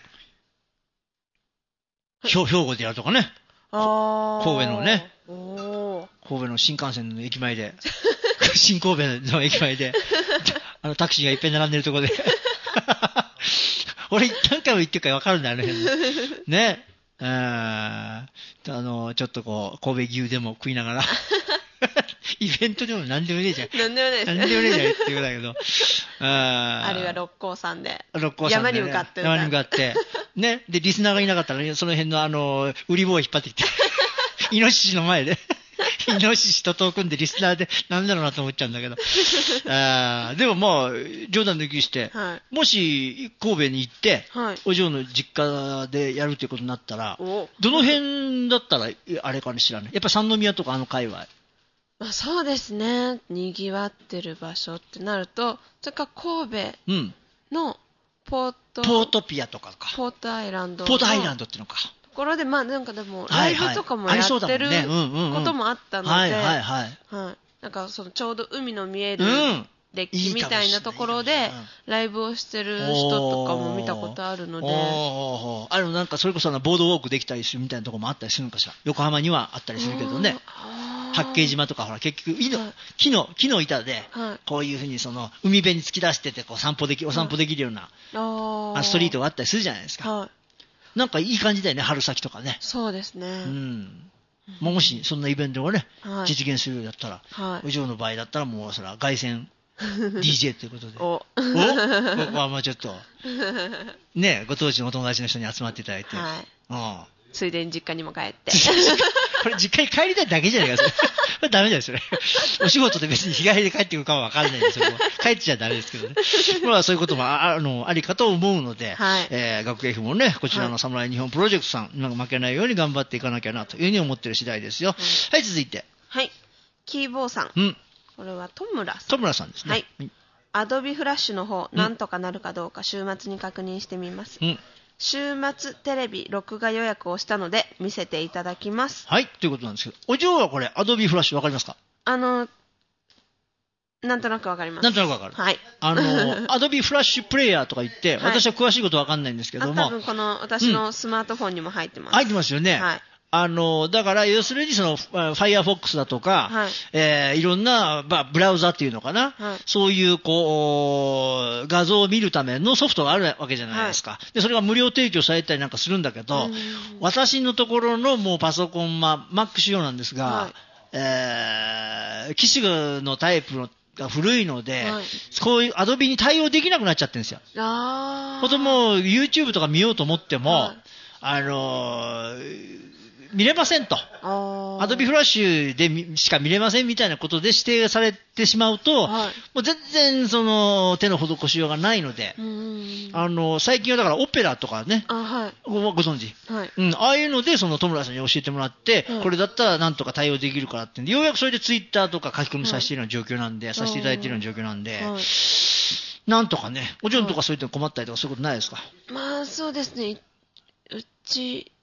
兵庫でやるとかね、あ神戸のね、神戸の新幹線の駅前で、新神戸の駅前で、あのタクシーがいっぱい並んでるところで、俺何回も言ってるか分かるんだよね。ね。あ, あのちょっとこう神戸牛でも食いながらイベントでも何でもねえじゃん何でもねえ何でもねえじゃんって言うんだけどあ, あるいは六甲山で六甲山で、ね、 山に向かって山に向かってねでリスナーがいなかったら、ね、その辺のあの売り棒を引っ張ってきてイノシシの前でイノシシとトークンでリスナーでなんだろうなと思っちゃうんだけどあでもまあ冗談抜きして、はい、もし神戸に行って、はい、お嬢の実家でやるということになったらどの辺だったらあれかね知らないやっぱ三宮とかあの界隈まあ、そうですねにぎわってる場所ってなるとそれから神戸のポート、 うん、ポートピアとかかポートアイランドポートアイランドっていうのかところでまあなんかでもライブとかもやってることもあったので、はいはいはいはい、なんかそのちょうど海の見えるデッキみたいなところでライブをしてる人とかも見たことあるので、 おあれなんかそれこそボードウォークできたりするみたいなところもあったりするのかしら。横浜にはあったりするけどね。八景島とかほら結局木の、はい、木の木の板でこういうふうにその海辺に突き出しててこう散歩できお散歩できるような、はい、あストリートがあったりするじゃないですか。はいなんかいい感じだよね、春先とかね。 そうですね。うん。もし、そんなイベントがね、はい、実現するようだったら、はい、お嬢の場合だったら、もう、それは凱旋 ディージェー ということで。おおここはもうちょっと、ね、ご当地のお友達の人に集まっていただいて。はい。 うん。ついでに実家にも帰って。 これ実家に帰りたいだけじゃないか、それ。これダメだよ、それ。お仕事で別に日帰りで帰ってくるかはわかんないんですよ。帰ってちゃダメですけどね。まあそういうことも あ, あ, のありかと思うので、はいえー、学 F もね、こちらの侍日本プロジェクトさん、はい、負けないように頑張っていかなきゃなというふうに思っている次第ですよ。はい、はい、続いて。 はい。キーボーさん。うん。これは戸村さん。 戸村さんですね。はい。 アドビフラッシュの方、なんとかなるかどうか週末に確認してみます。うん。週末テレビ録画予約をしたので見せていただきます。 はい、ということなんですけど、お嬢はこれアドビフラッシュわかりますか？ あのなんとなくわかります。 なんとなくわかる。はい。あのアドビフラッシュプレイヤーとか言って、はい、私は詳しいことわかんないんですけども、 多分この私のスマートフォンにも入ってます。うん、 入ってますよね。はい。あの、だから、要するにその、Firefox だとか、はい、えー、いろんな、まあ、ブラウザっていうのかな、はい、そういう、こう、画像を見るためのソフトがあるわけじゃないですか。はい、で、それが無料提供されたりなんかするんだけど、私のところのもうパソコン、まあ、Mac 仕様なんですが、はい、えー、機種のタイプのが古いので、はい、こういう Adobe に対応できなくなっちゃってるんですよ。あー。ほんともう YouTube とか見ようと思っても、はい、あのー、見れませんと。アドビフラッシュでしか見れませんみたいなことで指定されてしまうと、はい、もう全然その手の施しようがないので、あの最近はだからオペラとかね、あ、はい、ご, ご存知、はいうん、ああいうのでその戸村さんに教えてもらって、はい、これだったらなんとか対応できるからってんで、ようやくそれでツイッターとか書き込みさせているような状況なんで、はい、させていただいているような状況なんで、はい、なんとかね、お嬢のとかそういった困ったりとかそういうことないですか？ まあそうですね、うち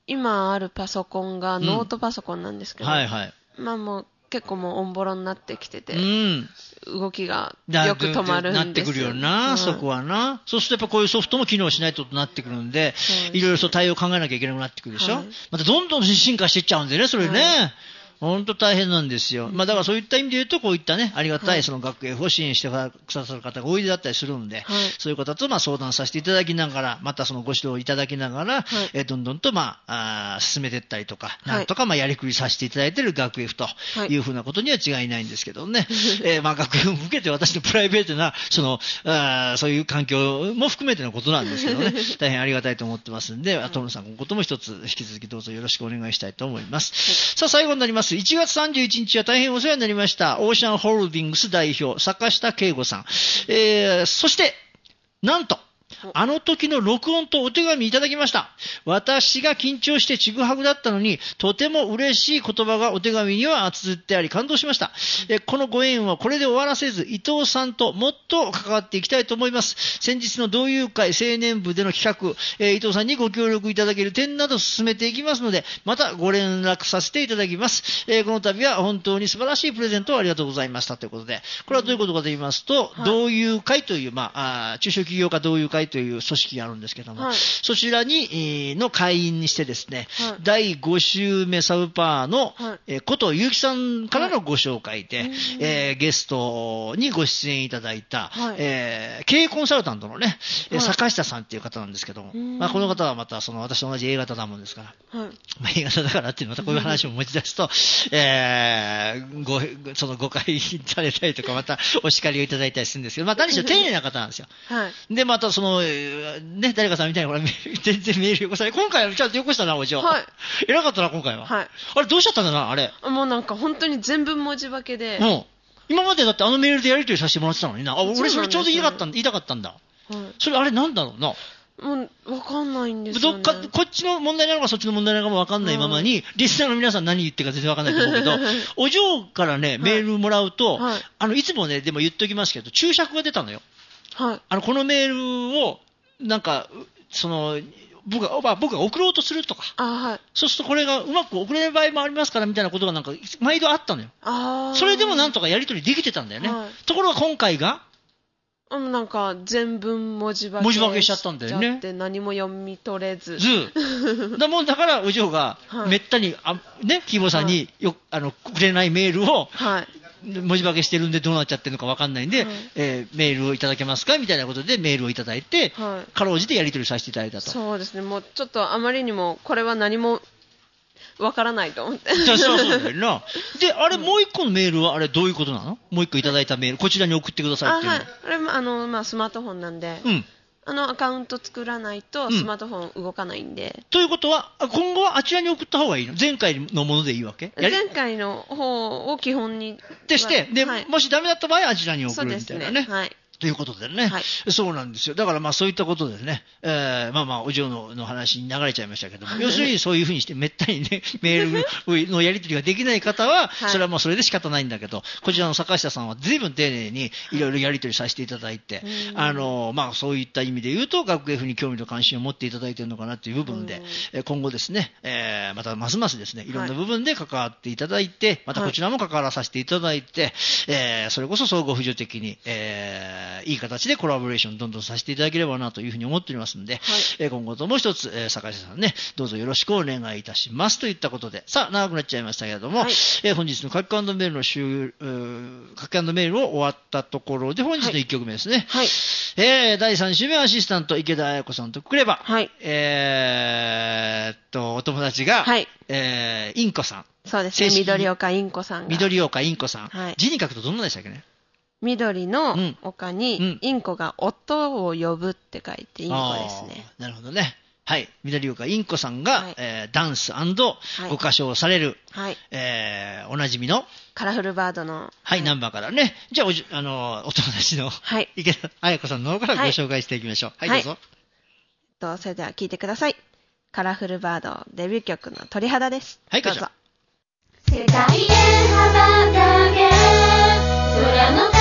今あるパソコンがノートパソコンなんですけど、 うん、はいはい。 まあもう結構もうオンボロになってきてて、 うん、 動きがよく止まるんですよ。 なってくるよな、はい、そこはな。そうするとやっぱこういうソフトも機能しないとなってくるんで、いろいろと対応考えなきゃいけなくなってくるでしょ。はい、またどんどん進化していっちゃうんでね、それね。はい、本当大変なんですよ。まあだからそういった意味で言うと、こういったね、ありがたいその学芸を支援してくださる方が多いだったりするんで、はい、そういう方とまあ相談させていただきながら、またそのご指導いただきながら、はい、えどんどんとまあ、あ進めていったりとか、なんとかまあやりくりさせていただいている学芸というふうなことには違いないんですけどね。はい、えー、まあ学芸を受けて私のプライベートな、その、あそういう環境も含めてのことなんですけどね、大変ありがたいと思ってますんで、トムさん今後とも一つ引き続きどうぞよろしくお願いしたいと思います。はい、さあ最後になります。いちがつさんじゅういちにちは大変お世話になりました。オーシャンホールディングス代表、坂下圭吾さん。えー、そして、なんと、あの時の録音とお手紙いただきました。私が緊張してちぐはぐだったのに、とても嬉しい言葉がお手紙には綴ってあり感動しました。えこのご縁はこれで終わらせず、伊藤さんともっと関わっていきたいと思います。先日の同友会青年部での企画、えー、伊藤さんにご協力いただける点など進めていきますので、またご連絡させていただきます。えー、この度は本当に素晴らしいプレゼントをありがとうございましたということで、これはどういうことかと言いますと、はい、同友会という、まあ、あ中小企業家同友会という組織があるんですけども、はい、そちらに、えー、の会員にしてですね、はい、だいご週目サブパーの、はい、えー、ことゆうきさんからのご紹介で、はい、えー、ゲストにご出演いただいた、はい、えー、経営コンサルタントのね、はい、坂下さんっていう方なんですけども、まあ、この方はまたその私と同じ A 型だもんですから、はい、まあ、A 型だからっていうまたこういう話を持ち出すと、えー、ごその誤解されたりとかまたお叱りをいただいたりするんですけど、まあ、何しろ丁寧な方なんですよ。はい、でまたそのね、誰かさんみたいな、全然メールよこされ、今回はちゃんとよこしたな、おじょ。はい。偉かったな、今回は。はい。あれ、どうしちゃったんだな、あれ。 もうなんか本当に全部文字化けで。 うん。今までだってあのメールでやり取りさせてもらってたのにな。あ、俺それちょうど言いたかったんだ、言いたかったんだ。はい。それあれなんだろうな。 もう、わかんないんですよ、ね。 どっか、こっちの問題なのかそっちの問題なのかもわかんないままに、リスナーの皆さん何言ってるか全然わかんないと思うけど、お嬢からね、メールもらうと、はい、あの、いつもね、でも言っときますけど、注釈が出たのよ。はい。あの、このメールを、なんか、その、僕が、まあ、僕が送ろうとするとか。あ、はい。そうするとこれがうまく送れる場合もありますからみたいなことがなんか、毎度あったのよ。ああ。それでもなんとかやり取りできてたんだよね。はい、ところが今回が、 うん、なんか、全文文字化け文字化けしちゃったんだよね。 で何も読み取れず。 ず。だもんだから、お嬢が、めったに、あね、キーボさんによ、あの、くれないメールを、はい。文字化けしてるんでどうなっちゃってるのか分かんないんで、はい、えー、メールをいただけますかみたいなことでメールをいただいて、はい、かろうじてやり取りさせていただいたと。 そうですね。もうちょっとあまりにもこれは何も分からないと思って。 そうそうだよな。で、あれもう一個のメールはあれどういうことなの？もう一個いただいたメール、こちらに送ってくださいっていうの。 あ、はい。あれもあの、まあ、スマートフォンなんで。うん。あのアカウント作らないとスマートフォン動かないんで、 うん、ということは今後はあちらに送った方がいいの？前回のものでいいわけ？ 前回の方を基本にでしてで、はい、もしダメだった場合はあちらに送るみたいなね。はい。ということでね、はい、そうなんですよ。だからまあそういったことでね、えー、まあまあお嬢のの話に流れちゃいましたけども、要するにそういうふうにしてめったにね、メールのやり取りができない方は、それはもうそれで仕方ないんだけど、こちらの坂下さんは随分丁寧にいろいろやり取りさせていただいて、あの、まあそういった意味で言うと、学芸風に興味と関心を持っていただいているのかなという部分で、今後ですね、えー、またますますですね、いろんな部分で関わっていただいて、またこちらも関わらさせていただいて、えー、それこそ総合扶助的に、えー、いい形でコラボレーションどんどんさせていただければなというふうに思っておりますので、はい、えー、今後とも一つ、えー、坂下さんね、どうぞよろしくお願いいたしますといったことで、さあ、長くなっちゃいましたけれども、はい、えー、本日の書きメールの週、書きメールを終わったところで、本日のいっきょくめですね。はい、えー、だいさん週目アシスタント池田彩子さんとくれば、はい、えー、っと、お友達が、はい、えー、インコさん。 そうですね、緑岡インコさんが。 緑岡インコさん。はい、字に書くとどんなでしたっけね？ 緑の丘に、インコが音を呼ぶって書いてインコですね。 なるほどね。はい。緑岡インコさんが、はい、えー、ダンス&ご歌唱される、はい、えー、おなじみのカラフルバードの、はい、 はい、ナンバーからね。じゃあおじ、あの、お友達の、はい、池田彩子さんの方からご紹介していきましょう。はい、はい、どうぞ。 と、それでは聴いてください。カラフルバードデビュー曲の鳥肌です。 はい、どうぞ。 世界へ羽ばたけ、空の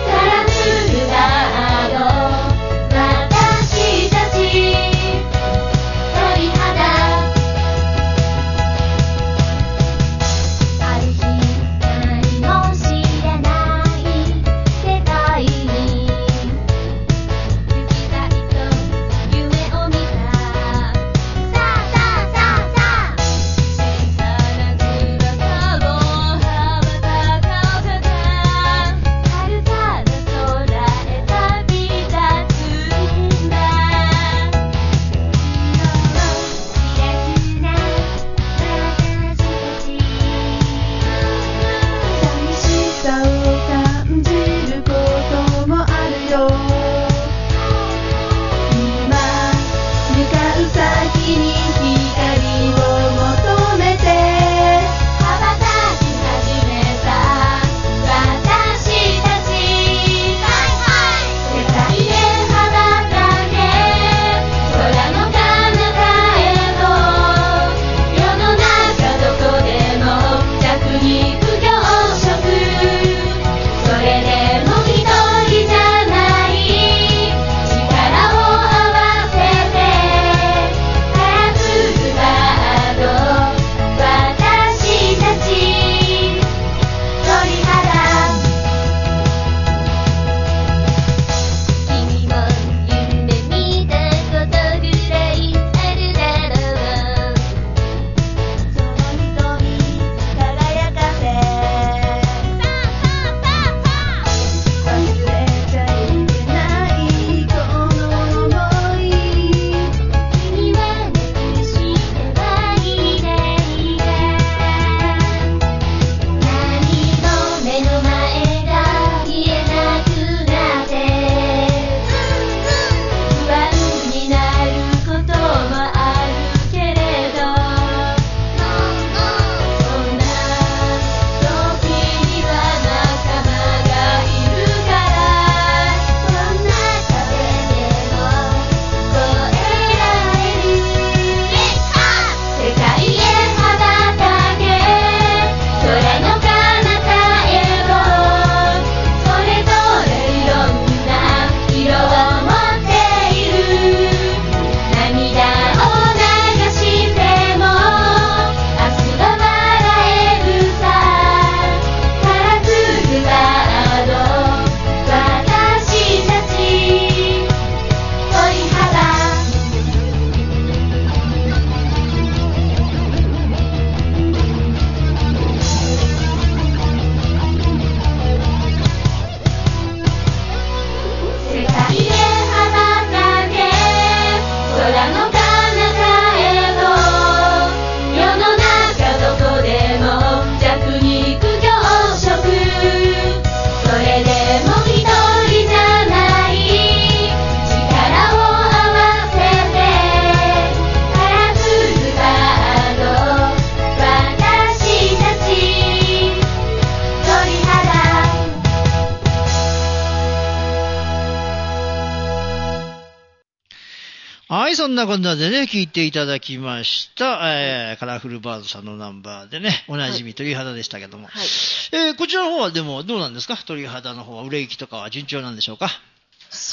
カラフルバード、私たちそんなこんなでね、聴いていただきました、えー、カラフルバードさんのナンバーでね、おなじみ鳥肌でしたけども。はい。えー、こちらの方はでもどうなんですか？鳥肌の方は売れ行きとかは順調なんでしょうか？ そう、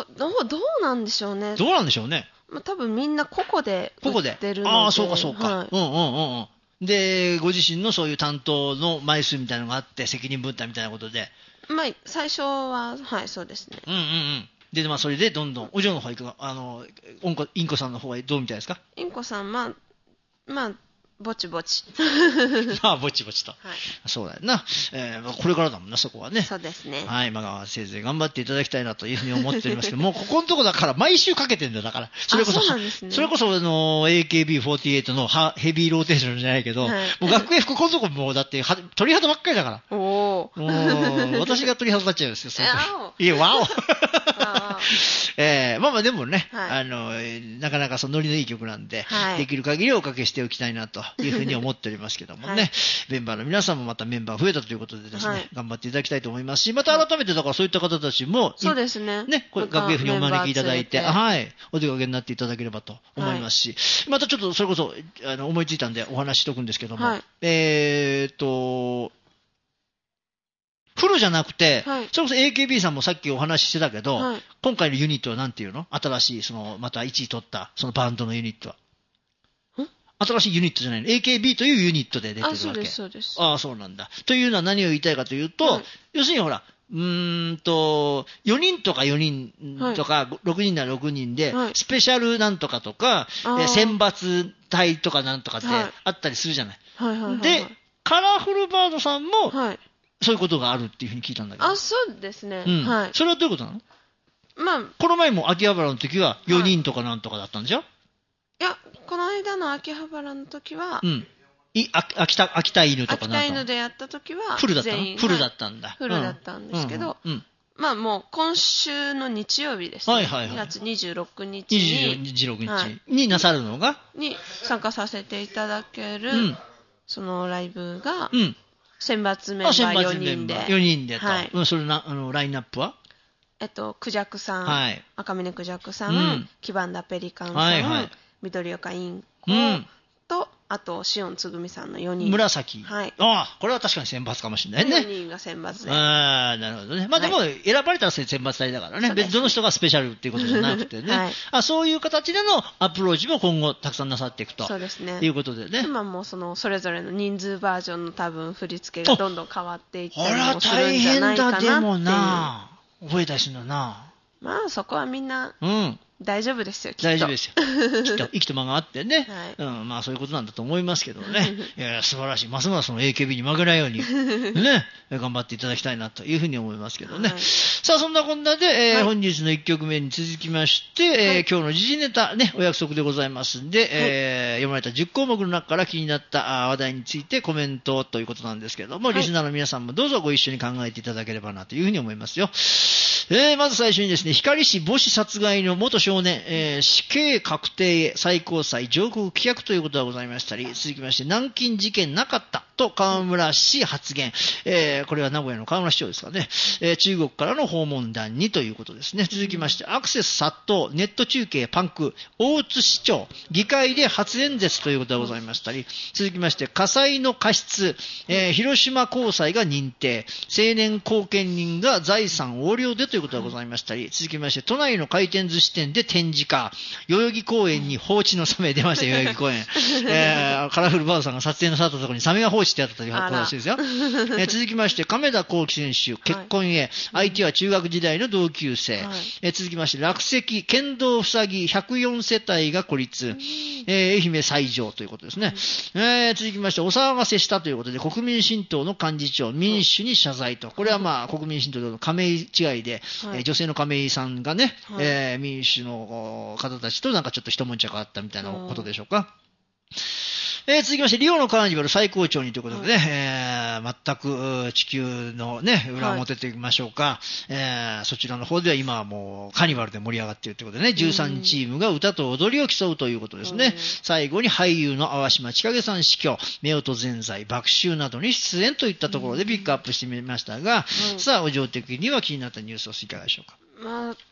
どう、どうなんでしょうね。 どうなんでしょうね。 まあ、多分みんな個々で売ってるので。 ああ、そうかそうか。はい、うんうんうんうん。で、ご自身のそういう担当の枚数みたいなのがあって、責任分担みたいなことで。 まあ、最初は、はい、そうですね。 うんうんうん。で、まあ、それでどんどん、お嬢の方はいかが、あの、インコ、インコさんの方はどうみたいですか？ インコさん、まあ、まあ、ぼちぼち。 まあ、ぼちぼちと。はい。そうだよな。えー、まあ、これからだもんな、そこはね。 そうですね。 はい。まあ、せいぜい頑張っていただきたいなというふうに思っておりますけど、もうここのとこだから毎週かけてんだよ、だから。それこそ、そうなんですね。それこそ、あの、エーケービーフォーティーエイト のヘビーローテーションじゃないけど、はい、もう学園服このとこもうだって、鳥肌ばっかりだから。おお。私が鳥肌立っちゃうんですよ、その時。いや、わお。えー、まあまあでもね、はい、あの、なかなかそのノリのいい曲なんで、はい、できる限りおかけしておきたいなというふうに思っておりますけどもね、はい、メンバーの皆さんもまたメンバー増えたということでですね、はい、頑張っていただきたいと思いますし、また改めてだからそういった方たちも、 そうですね。 ね、これ学園府にお招きいただいて、はい、お出かけになっていただければと思いますし、はい、またちょっとそれこそ、あの、思いついたんでお話ししとくんですけども、はい、えーっと、フルじゃなくて、はい、それこそ エーケービー さんもさっきお話ししてたけど、はい、今回のユニットは何ていうの？新しい、その、またいちい取った、そのバンドのユニットは。新しいユニットじゃないの？ エーケービー というユニットで出てるわけ。あ、そうです、そうです。ああ、そうなんだ。というのは何を言いたいかというと、はい、要するにほら、うーんと、よにんとかよにんとか、はい、ろくにんならろくにんで、はい、スペシャルなんとかとか、え選抜隊とかなんとかってあったりするじゃない。はいはいはいはい、で、カラフルバードさんも、はい、そういうことがあるっていうふうに聞いたんだけど。 あ、そうですね。 うん。はい。それはどういうことなの？まあ、この前も秋葉原の時はよにんとかなんとかだったんでしょ？はい、 いや、この間の秋葉原の時は、うん。 い、あ、秋田、秋田犬とかなんとか。 秋田犬でやった時は、 フルだったの？フルだったんだ。 フルだったんですけど、うん。うんうんまあもう今週の日曜日ですね。はいはいはい。にがつにじゅうろくにちに。 にじゅうろくにち、はい、になさるのがに参加させていただける、うん、そのライブが、うん。選抜メンバーよにんで。 よにんでと。はい。うん、それな、あの、ラインナップはえっと、クジャクさん、はい、赤嶺クジャクさん、うん、黄ばんだペリカンさん、はいはい、緑岡インコ、うん、と、あと、シオンつぐみさんのよにん。 紫。はい。ああ、これは確かに選抜かもしれないね。 よにんが選抜で。 ああ、なるほどね。まあでも、はい、選ばれたら選抜隊だからね。別の人がスペシャルっていうことじゃなくてね。はい、あそういう形でのアプローチも今後たくさんなさっていくと。そうですね。いうことでね。 今もその、それぞれの人数バージョンの多分振り付けがどんどん変わっていったりもするんじゃないかなっていう。あら、大変だ、でもな。 覚えたりするんだな。 まあ、そこはみんな、うん。大丈夫ですよ、きっと。 大丈夫ですよ。きっと、生きと間があってね。はい。うん、まあそういうことなんだと思いますけどね。いやいや、素晴らしい。ますますその エーケービー に負けないように、ね、頑張っていただきたいなというふうに思いますけどね。はい、さあ、そんなこんなで、えーはい、本日のいっきょくめに続きまして、はい、えー、今日の時事ネタね、お約束でございますんで、はい、えー、読まれたじゅっこうもくの中から気になった話題についてコメントということなんですけども、はい、リスナーの皆さんもどうぞご一緒に考えていただければなというふうに思いますよ。えー、まず最初にですね、光市母子殺害の元少年、えー、死刑確定へ最高裁上告棄却ということがございましたり、続きまして南京事件なかったと河村氏発言、えー、これは名古屋の河村市長ですかね、えー、中国からの訪問団にということですね。続きましてアクセス殺到、ネット中継パンク、大津市長議会で初演説ということがございましたり、続きまして火災の過失、えー、広島高裁が認定、青年後見人が財産横領でということがございましたり、続きまして都内の回転寿司店で展示か、代々木公園に放置のサメ出ましたよ、代々木公園。えー、カラフルバードさんが撮影なさったところにサメが放置してあったということらしいですよ。えー、続きまして、亀田光輝選手、結婚へ、はい、相手は中学時代の同級生。はい、えー、続きまして、落石、県道塞ぎ、ひゃくよんせたいが孤立。えー、愛媛西条ということですね。えー、続きまして、お騒がせしたということで、国民新党の幹事長、民主に謝罪と。これはまあ、国民新党の亀井違いで、はい、えー、女性の亀井さんがね、はい、えー、民主の方たちとなんかちょっと一悶着あったみたいなことでしょうか。えー、続きまして、リオのカーニバル最高潮にということでね、はい、えー、全く地球のね、裏表と言いましょうか、はい、えー、そちらの方では今はもうカーニバルで盛り上がっているということでね、じゅうさんチームが歌と踊りを競うということですね。最後に俳優の淡島千景さん死去、夫婦全財、爆臭などに出演といったところでピックアップしてみましたが、さあ、お嬢的には気になったニュースをいかがでしょうか。 まあ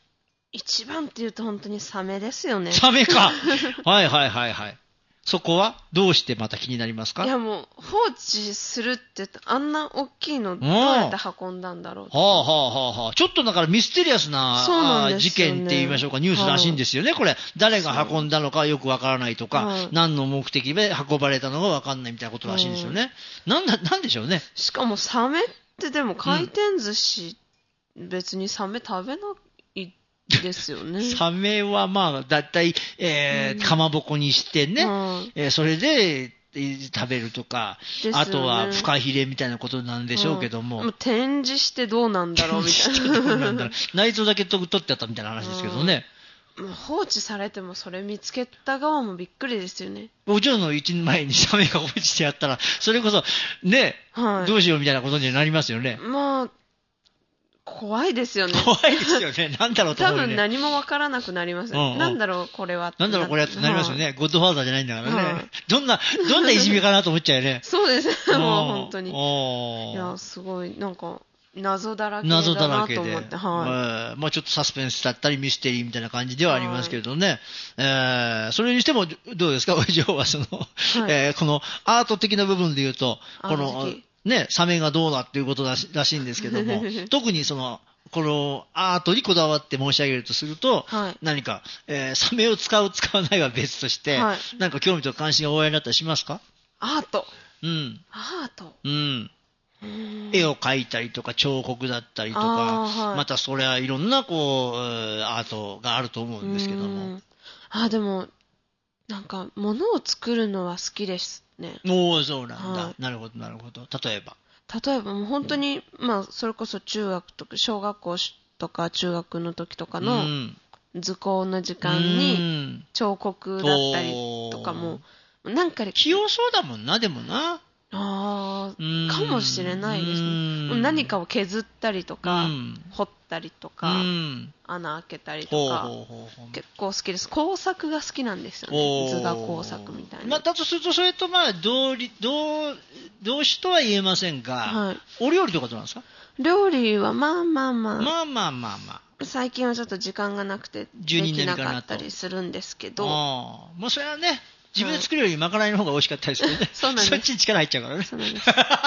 一番って言うと本当にサメですよね。 サメかはいはいはいはい。そこはどうしてまた気になりますか？ いやもう放置するって言ってあんな大きいのどうやって運んだんだろうって。 はあはあはあはあ。ちょっとだからミステリアスな、 そうなんですよね、 事件って言いましょうか、ニュースらしいんですよね、はい、これ。誰が運んだのかよくわからないとか、はい、何の目的で運ばれたのかわかんないみたいなことらしいんですよね。うん、なんだ、なんでしょうね。 しかもサメってでも回転寿司、うん、別にサメ食べないですよね。 サメはまあ、だいたい、えー、かまぼこにしてね、うん、えー、それで食べるとか、ね、あとはフカヒレみたいなことなんでしょうけども。 うん、もう展示してどうなんだろうみたいな。どうなんだろう。 内臓だけ取ってやったみたいな話ですけどね。 うん、もう放置されてもそれ見つけた側もびっくりですよね。 お嬢の一年前にサメが落ちてやったら、それこそ、ね、はい、どうしようみたいなことになりますよね。 まあ、怖いですよね。 怖いですよね。なんだろうと思うよね。 多分何もわからなくなりますよ、ね。うんうん、なんだろうこれは。 なんだろうこれはってなりますよね。ゴッドファーザーじゃないんだからね。うん、どんな、どんないじめかなと思っちゃうよね。 そうですね。もう本当に。いや、すごい、なんか、謎だらけだなと思って。謎だらけで。はい。えー、まあちょっとサスペンスだったりミステリーみたいな感じではありますけどね。はい、えー、それにしてもどうですか、お嬢はその、はい、えー、このアート的な部分で言うと、この、ね、サメがどうだっていうことらし、らしいんですけども、特にその、このアートにこだわって申し上げるとすると、はい、何か、えー、サメを使う使わないは別として、はい、何か興味とか関心がおありになったりしますか？ アート。 うん。 アート。 うん。絵を描いたりとか彫刻だったりとか、はい、またそれはいろんなこうアートがあると思うんですけども。 あ、でもなんか物を作るのは好きですね。 おお、そうなんだ、はい。なるほどなるほど。例えば。 例えばもう本当に、うん、まあそれこそ中学とか小学校とか中学の時とかの図工の時間に彫刻だったりとかも、なんかで器用そうだもんな、でもな。 ああ、かもしれないですね。何かを削ったりとか、掘ったりとか、穴開けたりとか、結構好きです。工作が好きなんですよね。図画工作みたいな。 まあ、だとすると、それとまあ同理、同、同種とは言えませんが、はい、お料理とかどうなんですか？ 料理はまあまあまあ。 まあまあまあまあ。 最近はちょっと時間がなくてできなかったりするんですけど。 ああ、もうそれはね、自分で作るよりまかないの方が美味しかったりするね。 そうなんです。 そっちに力入っちゃうからね。 そうなんです。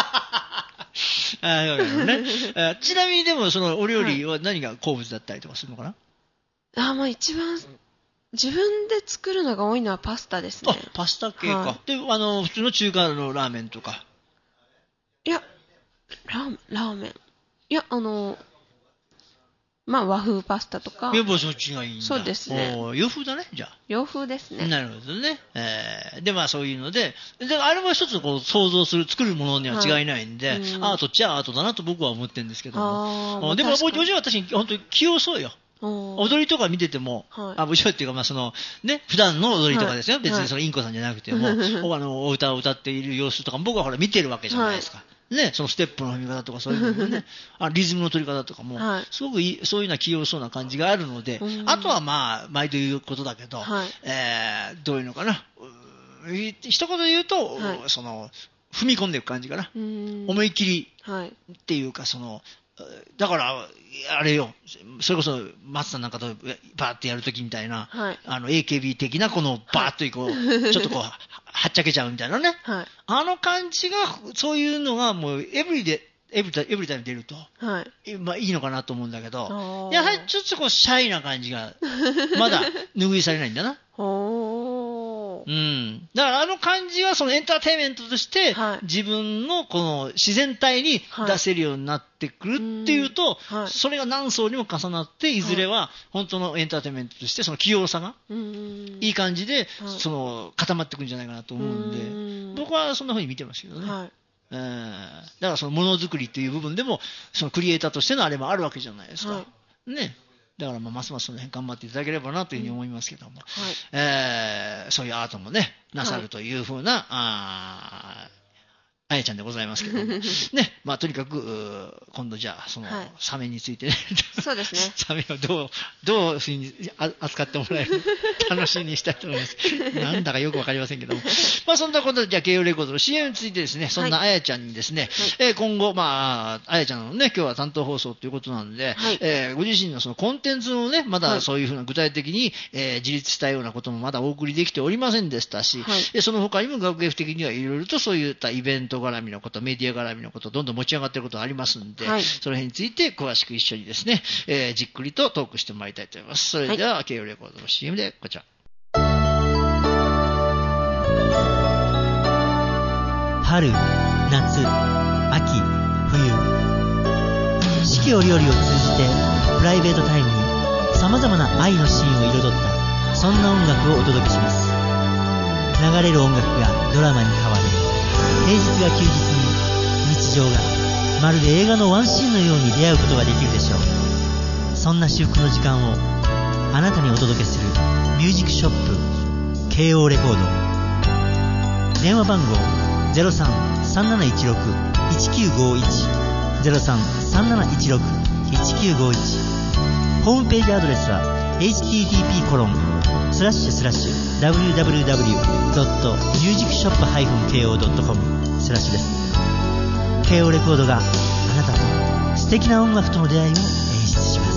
あね、ちなみにでもそのお料理は何が好物だったりとかするのかな？はい、 あ、まあ一番自分で作るのが多いのはパスタですね。 あ、パスタ系か。はい、で、あの普通の中華のラーメンとか。 いや、ラーメン、ラーメン。いや、あの。まあ和風パスタとか。 やっぱそっちがいいんだ。 そうですね。 洋風だね、じゃあ。 洋風ですね。 なるほどね。えー、で、まあそういうので、で、あれも一つこう想像する、作るものには違いないんで、はい、うん、アートっちゃアートだなと僕は思ってるんですけども。でも、お嬢は私に本当に器用そうよ。踊りとか見てても、はい、あ、お嬢っていうか、まあその、ね、普段の踊りとかですよ。はい、別にそのインコさんじゃなくても、はい、あの、お歌を歌っている様子とか僕はほら見てるわけじゃないですか。はい、ね、そのステップの踏み方とかそういうのね、あリズムの取り方とかも、はい、すごくいいそういうのは器用そうな感じがあるので、あとはまあ、毎度言うことだけど、はい、えー、どういうのかな。一言で言うと、はい、その、踏み込んでいく感じかな。思い切りっていうか、その、だから、あれよ、それこそ松さんなんかとバーってやるときみたいな、はい、あの エーケービー 的なこのバーっとこう、はい、ちょっとこう、はっちゃけちゃうみたいなね。はい、あの感じが、そういうのがもうエブリで、エブリタイムで出ると、はい、まあいいのかなと思うんだけど、やはりちょっとこうシャイな感じが、まだ拭いされないんだな。うん。だからあの感じはそのエンターテインメントとして、はい、自分のこの自然体に出せるようになってくるっていうと、はい、それが何層にも重なって、いずれは本当のエンターテインメントとしてその器用さが、いい感じで、その固まってくるんじゃないかなと思うんで、僕はそんな風に見てますけどね。はい、えー、だからそのものづくりっていう部分でも、そのクリエイターとしてのあれもあるわけじゃないですか。はい、ね。だからまあますますその辺頑張っていただければなというふうに思いますけども、うん、はい、えー、そういうアートもねなさるというふうな、はい、ああやちゃんでございますけどもね、まあとにかく今度じゃあそのサメについて、ね、 はい、そうですね。 サメをどうどういうふうに扱ってもらえる楽しみにしたいと思います。なんだかよくわかりませんけども、まあそんなことでじゃあ ケーオー レコードの シーエム についてですね、そんなあやちゃんにですね、はい、えー、今後まああやちゃんのね今日は担当放送ということなので、はい、えー、ご自身のそのコンテンツのねまだそういうふうな具体的に、えー、自立したようなこともまだお送りできておりませんでしたし、はい、その他にも学 F 的にはいろいろとそういったイベント絡みのこと、メディア絡みのこと、どんどん持ち上がっていることがありますので、はい、その辺について詳しく一緒にですね、えー、じっくりとトークしてまいりたいと思います。それでは、ケーオー レコードの シーエム でこちら。 春、夏、秋、冬。四季折々を通じて、プライベートタイムに様々な愛のシーンを彩った、そんな音楽をお届けします。流れる音楽がドラマに変わる。平日が休日に日常がまるで映画のワンシーンのように出会うことができるでしょう。そんな至福の時間をあなたにお届けするミュージックショップ ケーオー レコード。電話番号 ゼロさん さんなないちろく いちきゅうごいち ゼロさん さんなないちろく いちきゅうごいち。ホームページアドレスは エイチティーティーピーコロンスラッシュスラッシュダブリューダブリューダブリュードットミュージックショップハイフンケーオードットコムスラッシュです。 ケーオー レコードがあなたと素敵な音楽との出会いを演出します。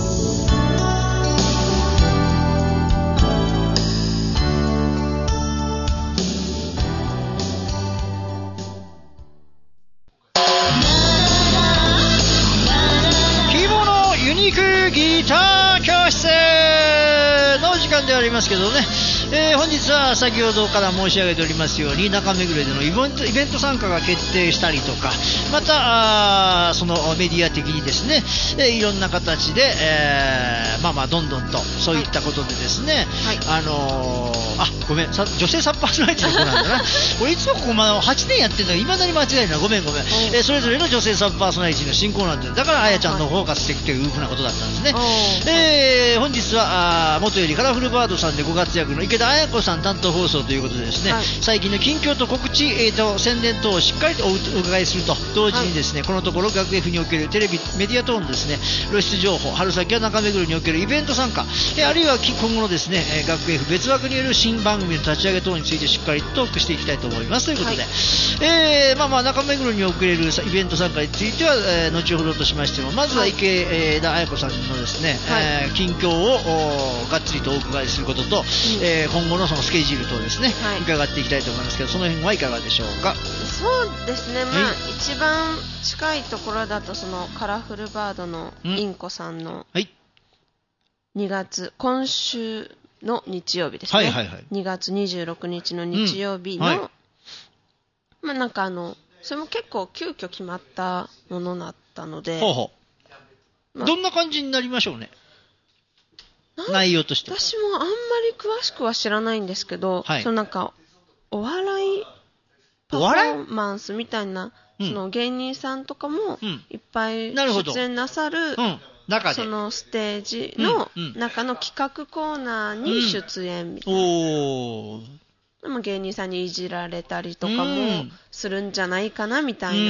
希望のユニークギター教室の時間でありますけどね、えー、本日は先ほどから申し上げておりますように中目黒でのイベント、イベント参加が決定したりとか、またそのメディア的にですね、えー、いろんな形で、えー、まあまあどんどんとそういったことでですね、はい、あのー、あごめんさ女性サッパーソナリティの子なんだな俺いつもここまではちねんやってんだけどいまだに間違えるな、ごめんごめん、えー、それぞれの女性サッパーソナリティの進行なんてだからあやちゃんのフォーカスしていくというふうなことだったんですね。えー、本日はあ元よりカラフルバードさんでご活躍の池田彩子さん担当放送ということでですね、はい、最近の近況と告知、えー、と宣伝等をしっかりとお伺いすると同時にですね、はい、このところ学 F におけるテレビメディア等のですね露出情報、春先は中目黒におけるイベント参加、えー、あるいは今後のですね学 F 別枠による新番組の立ち上げ等についてしっかりとトークしていきたいと思いますということで、はい、えー、まあまあ中目黒におけるイベント参加については、えー、後ほどとしましてもまずは池田彩子さんのですね、はい、えー、近況をがっつりとお伺いすることと、うん、えー、今後のそのスケジュール等ですね、はい、伺っていきたいと思いますけど、その辺はいかがでしょうか。 そうですね、まあ、一番近いところだとそのカラフルバードのインコさんのにがつ、今週の日曜日ですね、はいはいはい、にがつにじゅうろくにちの日曜日の、うん、はい、まあなんかあのそれも結構急遽決まったものだったので、ほうほう、まあ、どんな感じになりましょうね、内容として。 私もあんまり詳しくは知らないんですけど、はい、そのなんかお笑いパフォーマンスみたいな、その芸人さんとかもいっぱい出演なさる、うん、中でそのステージの中の企画コーナーに出演みたいな、うんうん、おでも芸人さんにいじられたりとかもするんじゃないかなみたいな、うん、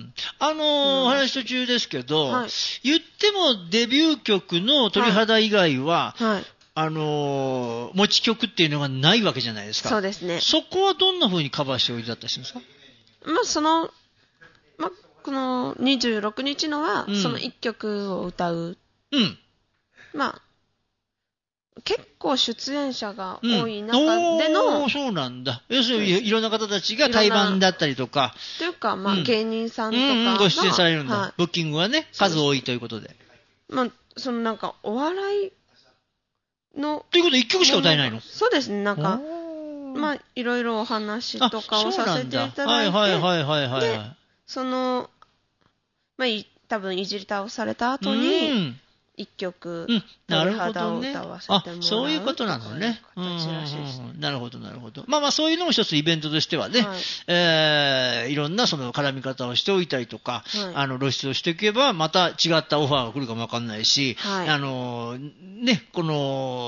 あのーうん、話途中ですけど、はい、言ってもデビュー曲の鳥肌以外は、はいはい、あのー、持ち曲っていうのがないわけじゃないですか。 そうですね。 そこはどんな風にカバーしておいてだったりするんですか。 まあその、まあ、このにじゅうろくにちのは、うん、そのいっきょくを歌う、うん、まあ結構出演者が多い中での、 うん、そうなんだ。要するにいろんな方たちが対バンだったりとかというか、まあ、芸人さんとかが、うんうん、 ご出演されるんだ、はい、ブッキングはね数多いということで、 まあそのなんかお笑いのということでいっきょくしか歌えないの。 そうですね、なんかまあいろいろお話とかをさせていただいて、はいはいはいはいはい、でそのまあ多分いじり倒された後に、うん、一曲、うん、鳥肌を歌わせてもらう、 あ、そういうことなのね。形らしいです、うんうんうん、なるほどなるほど。まあまあそういうのも一つイベントとしてはね、はい、えー、いろんなその絡み方をしておいたりとか、はい、あの露出をしていけばまた違ったオファーが来るかもわかんないし、はい、あのねこの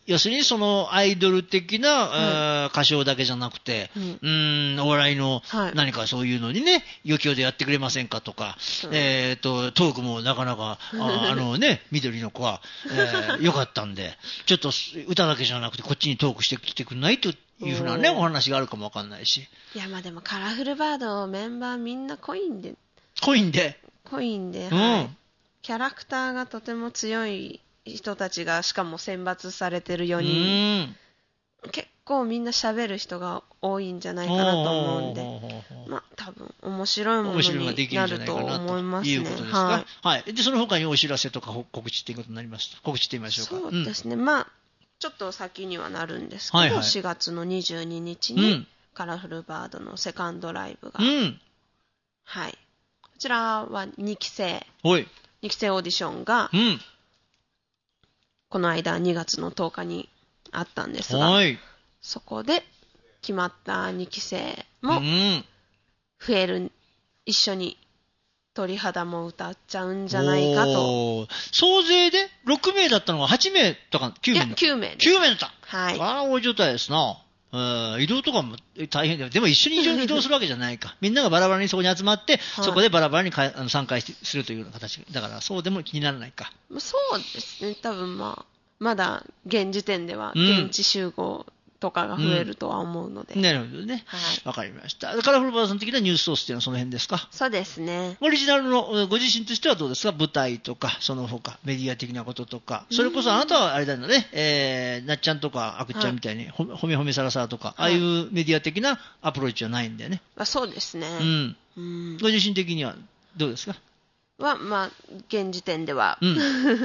要するにそのアイドル的な、はい、歌唱だけじゃなくて、うん、うーんお笑いの何かそういうのにね、余興でやってくれませんかとか、うん、えっと、トークもなかなか、あ, あのね、緑の子は、えー、よかったんで、ちょっと歌だけじゃなくてこっちにトークしてきてくんないというふうなね、お話があるかもわかんないし。 いや、まあでもカラフルバードメンバーみんな濃いんで。 濃いんで濃いんで、 うん、 はい。キャラクターがとても強い人たちがしかも選抜されてるよにん、結構みんな喋る人が多いんじゃないかなと思うんで、まあ多分面白いものになると思いますね。 いうことですか。はい、はい。でその他にお知らせとか告知っていうことになります。告知してみましょうか。 そうですね。うん、まあちょっと先にはなるんですけど、はいはい、しがつのにじゅうににちに、うん、カラフルバードのセカンドライブが、うん、はい。こちらはにきせい、にきせいオーディションが。うん、この間にがつのとおかにあったんですが、はい、そこで決まったにきせいも増える、うん、一緒に鳥肌も歌っちゃうんじゃないかと。 総勢でろくめいだったのがはちめいとかきゅうめい。 いやきゅうめいです。 きゅうめいだった。 はい。 ああ、大所帯ですな。移動とかも大変だよ。でも一緒に移動するわけじゃないか。みんながバラバラにそこに集まって、はい、そこでバラバラにかあの参加するというような形。だからそうでも気にならないか。 そうですね。多分まあ、まだ現時点では現地集合とかが増えるとは思うので。 うんうん、なるほどね。はい。わかりました。カラフルバードさん的なニュースソースっていうのはその辺ですか？ そうですね。 オリジナルのご自身としてはどうですか？舞台とか、その他、メディア的なこととか。それこそあなたはあれだよね、えー、なっちゃんとかあくちゃんみたいに、はい、ほめほめさらさらとか、はい、ああいうメディア的なアプローチはないんだよね。 あ、そうですね。 うん。うん、ご自身的にはどうですか？ は、まあ、現時点では、 うん、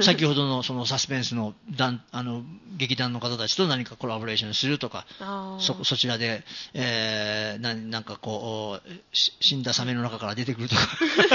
先ほどのそのサスペンスの団あの劇団の方たちと何かコラボレーションするとか、そ, そちらで、えー、な, なんかこう死んだサメの中から出てくるとか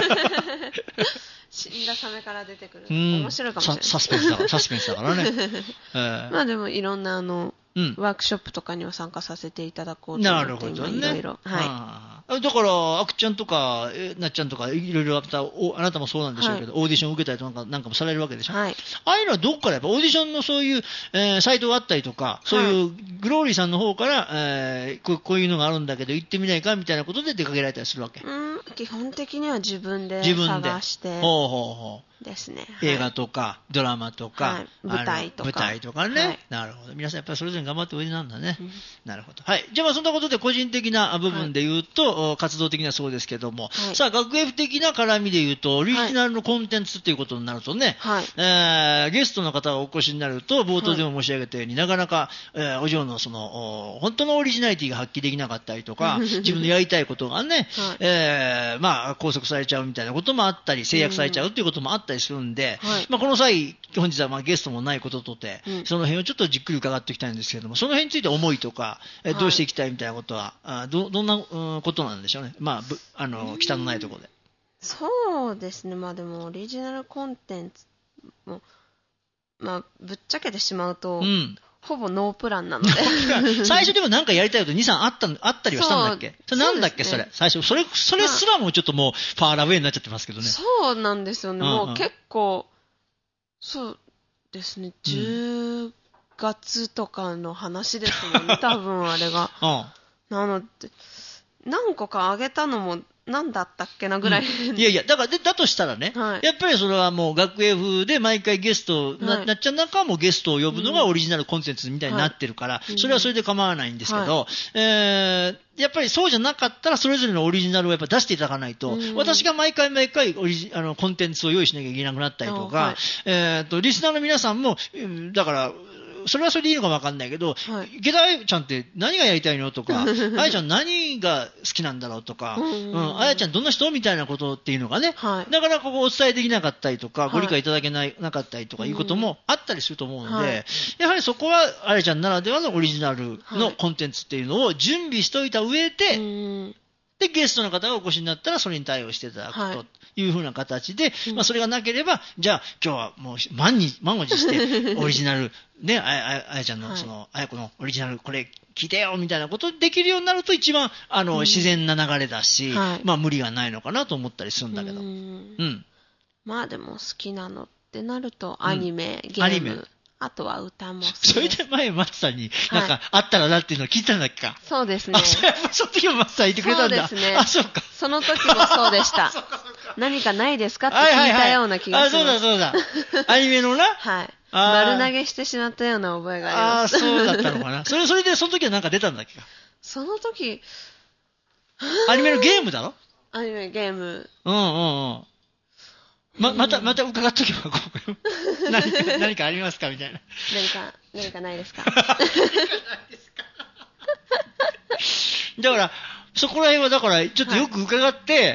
死んだサメから出てくる、うん、面白いかもしれない。 サスペンスだからサスペンスだからね、 えー、まあでもいろんなあの、うん、ワークショップとかには参加させていただこうと思って今いろいろ、はい。 だから、あくちゃんとか、なっちゃんとか、いろいろあった、あなたもそうなんでしょうけど、はい、オーディションを受けたりとかなんかもされるわけでしょ。はい、ああいうのはどこからやっぱオーディションのそういう、えー、サイトがあったりとか、そういうグローリーさんの方から、えー、こう、こういうのがあるんだけど行ってみないかみたいなことで出かけられたりするわけ。 うん、基本的には自分で探して。ほうほうほう。ですね。 はい、映画とか、ドラマとか、 はい、舞台とか。 舞台とかね、はい。なるほど。皆さんやっぱりそれぞれ頑張っておいでなんだね。うん、なるほど。はい。じゃあまあそんなことで個人的な部分で言うと、はい、活動的にはそうですけども、はい、さあ学園的な絡みで言うと、オリジナルのコンテンツっていうことになるとね、はい、えー、ゲストの方がお越しになると、冒頭でも申し上げたように、はい、なかなか、えー、お嬢のその、本当のオリジナリティが発揮できなかったりとか、自分のやりたいことがね、はい、えー、まあ拘束されちゃうみたいなこともあったり、制約されちゃうっていうこともあったりするんで、はい、まあ、この際、本日はまあゲストもないこととて、うん、その辺をちょっとじっくり伺っていきたいんですけれども、その辺について思いとか、えどうしていきたいみたいなことは、はい、ど, どんな、うん、ことなんでしょうね。まあ、ぶあの、北のないところで。 そうですね。まあでも、オリジナルコンテンツも、まあ、ぶっちゃけてしまうと、うん、ほぼノープランなので。 最初でもなんかやりたいことに、さんあった、あったりはしたんだっけ？それなんだっけ、それ。最初。それ、それすらもちょっともう、ファーラウェイになっちゃってますけどね。 そうなんですよね。うんうん、もう結構、そうですね。じゅうがつとかの話ですもんね。多分あれが。うん、なので、何個かあげたのも、何だったっけなぐらい、 うん、いやいや、だからで、だとしたらね、はい、やっぱりそれはもう学園風で毎回ゲスト、はい、な, なっちゃんなんかはもうゲストを呼ぶのがオリジナルコンテンツみたいになってるから、はい、それはそれで構わないんですけど、はい、えー、やっぱりそうじゃなかったらそれぞれのオリジナルをやっぱ出していただかないと、うん、私が毎回毎回オリジあのコンテンツを用意しなきゃいけなくなったりとか、はい、えーと、リスナーの皆さんも、だから、それはそれでいいのか分かんないけど、はい、池田あやちゃんって何がやりたいのとか、あやちゃん何が好きなんだろうとか、うんうん、あやちゃんどんな人みたいなことっていうのがね、はい、だからここお伝えできなかったりとか、はい、ご理解いただけなかったりとかいうこともあったりすると思うので、はい、やはりそこはあやちゃんならではのオリジナルのコンテンツっていうのを準備しておいた上で、はい、で、ゲストの方がお越しになったらそれに対応していただくと。はいいうふうな形で、まあそれがなければ、じゃあ今日はもう満に、満を持してオリジナル、ね、あや、あやちゃんのその、あやこのオリジナルこれ聞いてよみたいなことできるようになると一番、あの、うん、自然な流れだし、はい、まあ無理がないのかなと思ったりするんだけど。うん。うん、 まあでも好きなのってなると、アニメ、うん、ゲーム。アニメ。 あとは歌も好きです。 それで前、松さんに、なんか、あったらなっていうのを聞いたんだっけか。 そうですね。 あ、それはその時も松さん言ってくれたんだ。 そうですね。 あ、そうか。 その時もそうでした。何かないですかって聞いたような気がします。 はいはいはい、あ、そうだそうだ。アニメのな。 はい。丸投げしてしまったような覚えがあります。 ああ、そうだったのかな。それ、それでその時はなんか出たんだっけか。 その時、 アニメのゲームだろ？ アニメ、ゲーム。 うんうんうん。ま、また、また伺っとけば、ここ何か、何かありますかみたいな。 何か、何かないですかだから、そこら辺はだから、ちょっとよく伺って、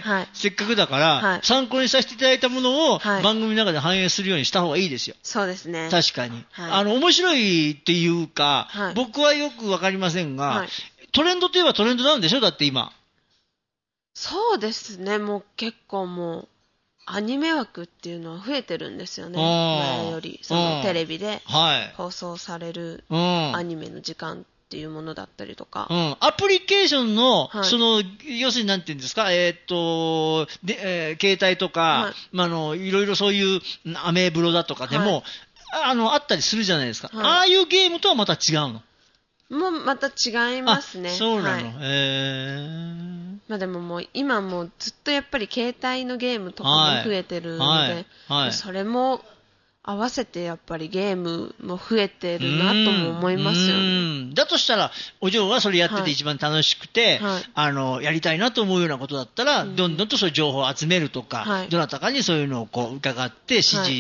はい、せっかくだから、はい、参考にさせていただいたものを、はい、番組の中で反映するようにした方がいいですよ。 そうですね。 確かに。はい、あの、面白いっていうか、はい、僕はよくわかりませんが、はい、トレンドといえばトレンドなんでしょ？だって今。 そうですね。もう結構もう、アニメ枠っていうのは増えてるんですよね。前より、そのテレビで放送されるアニメの時間っていうものだったりとか。 うん、アプリケーションの、はい、その、要するになんていうんですか、えー、っと、で、えー、携帯とか、はい、まあ、あの、いろいろそういうアメブロだとかでも、はい、あの、あったりするじゃないですか。はい、ああいうゲームとはまた違うの？ もうまた違いますね。 そうなの。 はい、 へー。 まあでももう今もうずっとやっぱり携帯のゲームとかも増えてるので、はいはいはい、それも合わせてやっぱりゲームも増えてるなとも思いますよね。 うんだとしたらお嬢はそれやってて一番楽しくて、はい、あのやりたいなと思うようなことだったら、うん、どんどんとそういう情報を集めるとか、はい、どなたかにそういうのをこう伺って指示、はい、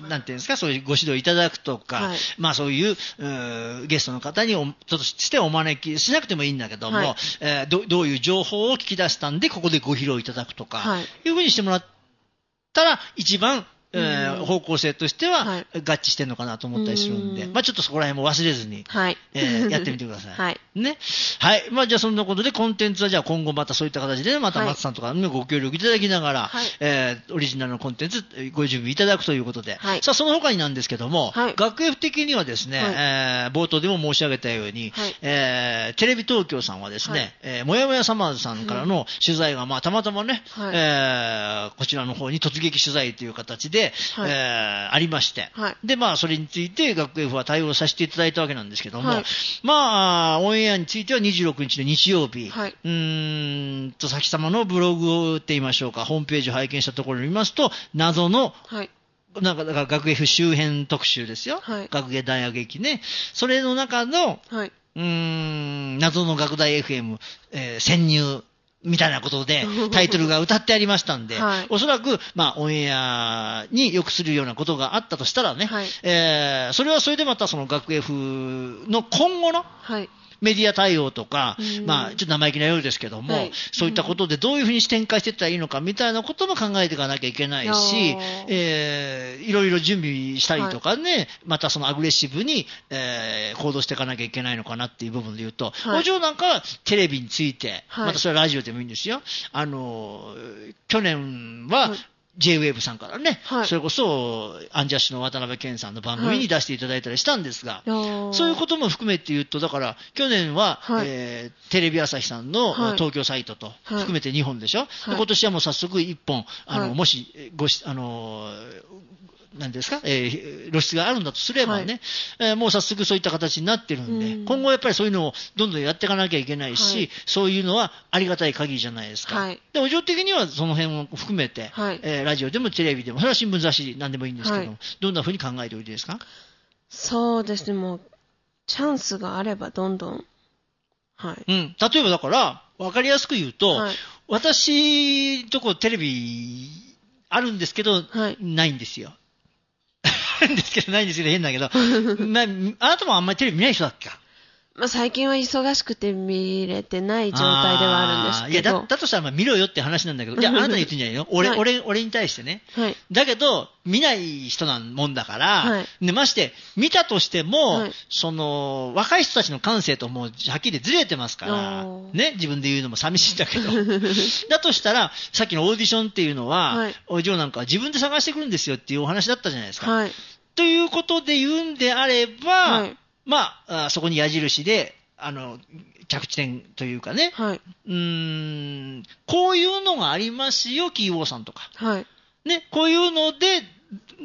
なんていうんですか、そういうご指導いただくとか、はい、まあそういう、うゲストの方におとしてお招きしなくてもいいんだけども、はいえー、ど, どういう情報を聞き出したんでここでご披露いただくとか、はい、いうふうにしてもらったら一番えー、方向性としては合致してるのかなと思ったりするんで、はい、まあちょっとそこら辺も忘れずに、はいえー、やってみてください。はい。ね。はい。まあじゃあそんなことでコンテンツはじゃあ今後またそういった形でまた松さんとかにご協力いただきながら、はいえー、オリジナルのコンテンツご準備いただくということで、はい、さあその他になんですけども、はい、学園的にはですね、はいえー、冒頭でも申し上げたように、はいえー、テレビ東京さんはですね、はいえー、もやもやサマーズさんからの取材がまあたまたまね、はいえー、こちらの方に突撃取材という形ではいえー、ありまして、はい、でまあそれについて学 F は対応させていただいたわけなんですけども、はい、まあオンエアについてはにじゅうろくにちの日曜日、はい、うーんと先様のブログって言いましょうかホームページを拝見したところに見ますと謎の、はいなんかだから学 F 周辺特集ですよ、はい、学芸大学劇ねそれの中の、はい、うーん謎の学大 エフエム、えー、潜入みたいなことでタイトルが歌ってありましたんで、はい、おそらく、まあ、オンエアによくするようなことがあったとしたらね、はいえー、それはそれでまたその学 F の今後のメディア対応とか、はい、まあ、ちょっと生意気なようですけども、はい、そういったことでどういうふうに展開していったらいいのかみたいなことも考えていかなきゃいけないし、えー、いろいろ準備したりとかね、はい、またそのアグレッシブに、えー、行動していかなきゃいけないのかなっていう部分で言うと、はい、お嬢なんかはテレビについて、はい、またそれはラジオでもいいんですよ。あの、去年は、はいジェイウェーブ さんからね、はい、それこそアンジャッシュの渡辺謙さんの番組に出していただいたりしたんですが、はい、そういうことも含めて言うとだから去年は、はいえー、テレビ朝日さんの東京サイトと含めてにほんでしょ、はい、で今年はもう早速いっぽんあの、はい、もしごしあの何ですか、えー、露出があるんだとすればね、はいえー、もう早速そういった形になってるんで、うん、今後やっぱりそういうのをどんどんやっていかなきゃいけないし、はい、そういうのはありがたい限りじゃないですか。はい、で、お嬢的にはその辺を含めて、はいえー、ラジオでもテレビでも、それは新聞雑誌何でもいいんですけど、はい、どんなふうに考えておいてですか？ そうですね、もう、チャンスがあればどんどん、はい。 うん。例えばだから、わかりやすく言うと、はい、私とこテレビあるんですけど、はい、ないんですよ。ですけどないんですけど変だけど、まあ、あなたもあんまりテレビ見ない人だっけか？ まあ、最近は忙しくて見れてない状態ではあるんですけど。 いや、だ、だとしたらまあ見ろよって話なんだけど、いや、あなたに言ってんじゃないの俺、はい、俺、俺に対してね。はい。だけど、見ない人なもんだから、はい。で、まして、見たとしても、はい、その、若い人たちの感性ともう、はっきりずれてますから、ね、自分で言うのも寂しいんだけど。だとしたら、さっきのオーディションっていうのは、はい、お嬢なんかは自分で探してくるんですよっていうお話だったじゃないですか。はい。ということで言うんであれば、はい、まあ、あそこに矢印で、あの、着地点というかね、はい、うーん、こういうのがありますよ、キーウォーさんとか。はい。ね、こういうので、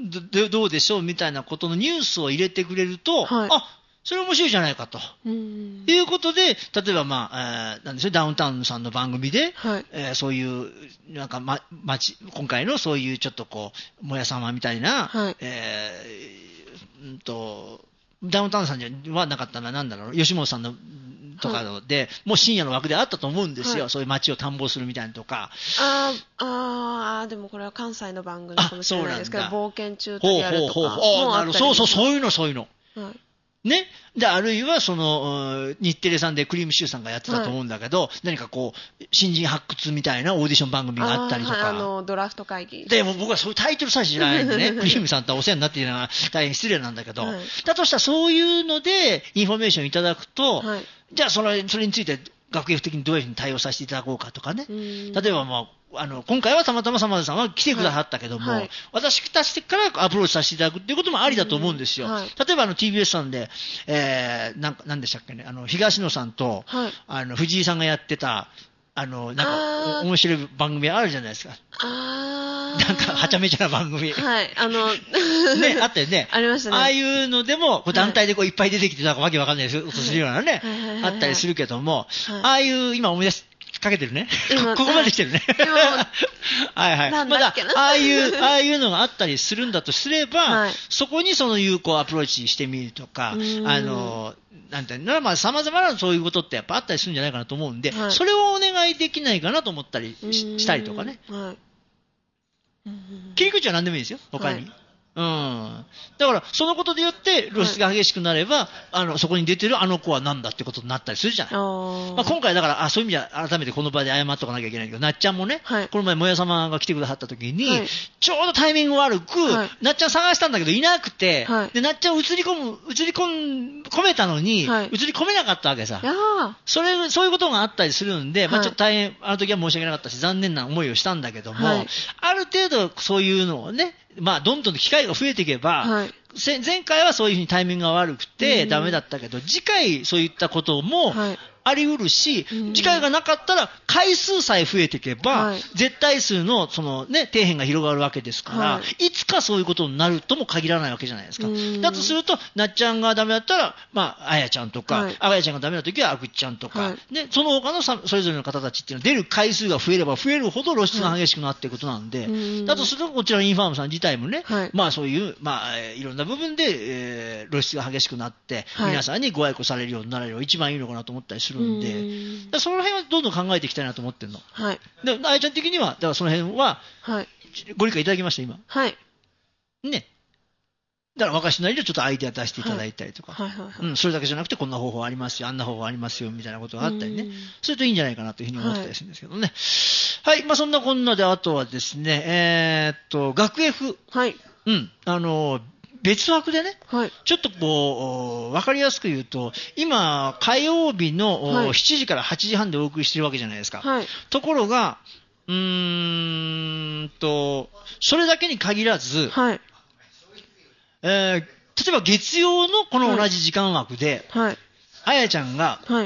ど, どうでしょうみたいなことのニュースを入れてくれると、はい、あ、それ面白いじゃないかと。うん、いうことで、例えばまあ、えー、なんでしょう、ダウンタウンさんの番組で、はい、えー、そういう、なんかま、町、今回のそういうちょっとこう、もやさまみたいな、はい、えー、んと、ダウンタウンさんにはなかったな、なんだろう、吉本さんの、とかで、はい、もう深夜の枠であったと思うんですよ。はい、そういう街を探訪するみたいなとか。 ああ、あでもこれは関西の番組かもしれないですけど、冒険中とやるとかもあったり。 そうそう、そういうの、そういうの。はい、ね。で、あるいは、その、日テレさんでクリームシューさんがやってたと思うんだけど、はい、何かこう、新人発掘みたいなオーディション番組があったりとか。あ、 はい、あの、ドラフト会議。 で、もう僕はそういうタイトルさえ知らないんでね、クリームさんとお世話になっているのは大変失礼なんだけど、はい、だとしたらそういうので、インフォメーションいただくと、はい、じゃあそれ、それについて学芸的にどういうふうに対応させていただこうかとかね。例えばまあ、あの、今回はたまたま様田さんは来てくださったけども、はいはい、私たちからアプローチさせていただくっていうこともありだと思うんですよ。はい、例えばあの ティービーエス さんで、えー、なんか、なんでしたっけね、あの、東野さんと、はい、あの、藤井さんがやってた、あの、なんか、面白い番組あるじゃないですか。あなんか、はちゃめちゃな番組。 はい、あの、 ね、あったよね。 ありましたね。 ああいうのでも、団体でこういっぱい出てきて、なんかわけわかんないことするようなね、あったりするけども、はい、ああいう、今思い出す、かけてるね。ここまで来てるね。はいはい。まだ、ああいう、ああいうのがあったりするんだとすれば、はい、そこにその有効アプローチしてみるとか、あの、なんていうの、まあ様々なそういうことってやっぱあったりするんじゃないかなと思うんで、はい、それをお願いできないかなと思ったり し, したりとかね。はい、切り口は何でもいいですよ、他に。はい、うん。だから、そのことでよって、露出が激しくなれば、はい、あの、そこに出てるあの子は何だってことになったりするじゃない。まあ、今回だから、あ、そういう意味では改めてこの場で謝っとかなきゃいけないけど、なっちゃんもね、はい、この前、もや様が来てくださった時に、はい、ちょうどタイミング悪く、はい、なっちゃん探したんだけどいなくて、はい、で、なっちゃんを映り込む、映り込ん、込めたのに、はい、映り込めなかったわけさ。それ、そういうことがあったりするんで、まあ、ちょっと大変、あの時は申し訳なかったし、残念な思いをしたんだけども、はい、ある程度そういうのをね、まあ、どんどん機会が増えていけば、はい、前回はそういうふうにタイミングが悪くてダメだったけど、次回そういったこともあり得るし、はい、次回がなかったら回数さえ増えていけば、はい、絶対数のそのね、底辺が広がるわけですから、はい、いつかそういうことになるとも限らないわけじゃないですか。だとすると、なっちゃんがダメだったら、まあ、あやちゃんとか、はい、あやちゃんがダメな時はあぐっちゃんとか、はい、ね、その他のさそれぞれの方たちっていうのは出る回数が増えれば増えるほど露出が激しくなっていくことなんで、はい、だとすると、こちらのインファームさん自体もね、はい、まあそういう、まあ、いろんな部分で、えー、露出が激しくなって、はい、皆さんにご愛顧されるようになれるのが一番いいのかなと思ったりするんで、んだその辺はどんどん考えていきたいなと思ってるの。はい。で、あやちゃん的には、だからその辺は、はい。ご理解いただきました、今。はい。ね。だから若しなりでちょっとアイデア出していただいたりとか、はいはいはいはい、うん、それだけじゃなくてこんな方法ありますよ、あんな方法ありますよみたいなことがあったりね、それといいんじゃないかなというふうに思ったりするんですけどね。はい、はい、まあそんなこんなで、あとはですね、えー、っと学 F、はい、うん、あの別枠でね、はい、ちょっとこうわかりやすく言うと、今火曜日の、はい、しちじからはちじはんでお送りしてるわけじゃないですか。はい、ところがうーんとそれだけに限らず。はい、えー、例えば月曜のこの同じ時間枠で、はい、あやちゃんが、はい、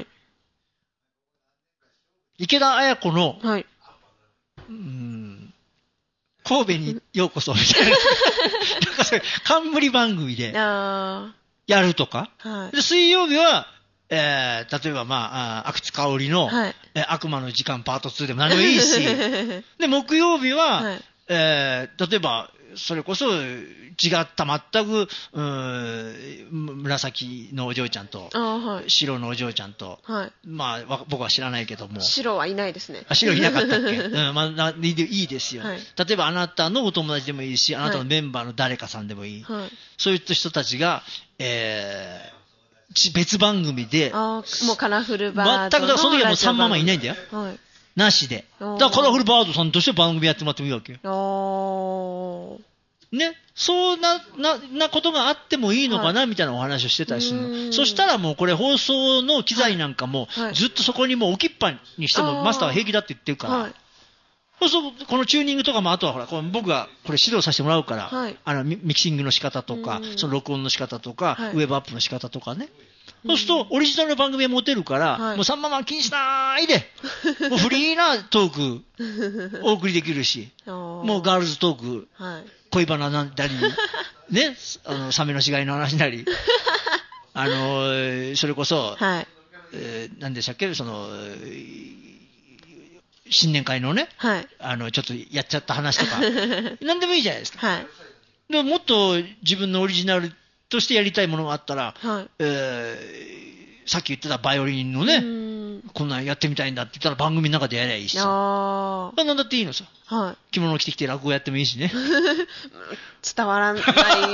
池田綾子の、はい、うーん神戸にようこそみたいな、なんかそれ冠番組でやるとか、はい、で水曜日は、えー、例えばまあ阿久津香織の、はい、えー、悪魔の時間パートツーでも何でもいいし、で木曜日は、はい、えー、例えばそれこそ違った全くうー紫のお嬢ちゃんと、はい、白のお嬢ちゃんと、はい、まあ僕は知らないけども、 白はいないですね。 あ、白いなかったっけ、うん、まあいいですよ、はい、例えばあなたのお友達でもいいし、あなたのメンバーの誰かさんでもいい、はい、そういった人たちが、えー、別番組で、 あ、もうカラフルバードの全くその時はもうさんまんまいないんだよ、はい、なしで。だからカラフルバードさんとして番組やってもらってもいいわけよ。ね、そうな、な、なことがあってもいいのかな、はい、みたいなお話をしてたりするの。そしたらもうこれ放送の機材なんかも、はい、ずっとそこにもう置きっぱにしてもマスターは平気だって言ってるから。はい、そうするとこのチューニングとかも、あとはほら、これ僕がこれ指導させてもらうから、はい、あのミキシングの仕方とか、その録音の仕方とか、はい、ウェブアップの仕方とかね。そうすると、オリジナルの番組は持てるから、はい、もうさんまんまん気にしないで、もうフリーなトーク、お送りできるし、もうガールズトーク、はい、 恋バナなり、ね、あの、サメの死骸の話なり、あの、それこそ、はい、えー、何でしたっけ、その、新年会のね、はい、あの、ちょっとやっちゃった話とか、何でもいいじゃないですか。はい、でももっと自分のオリジナルとしてやりたいものがあったら、はい、えー、さっき言ってたバイオリンのね、こんなんやってみたいんだって言ったら番組の中でやりゃいいしさ。ああ。なんだっていいのさ。はい。着物着てきて落語やってもいいしね。 伝わらない。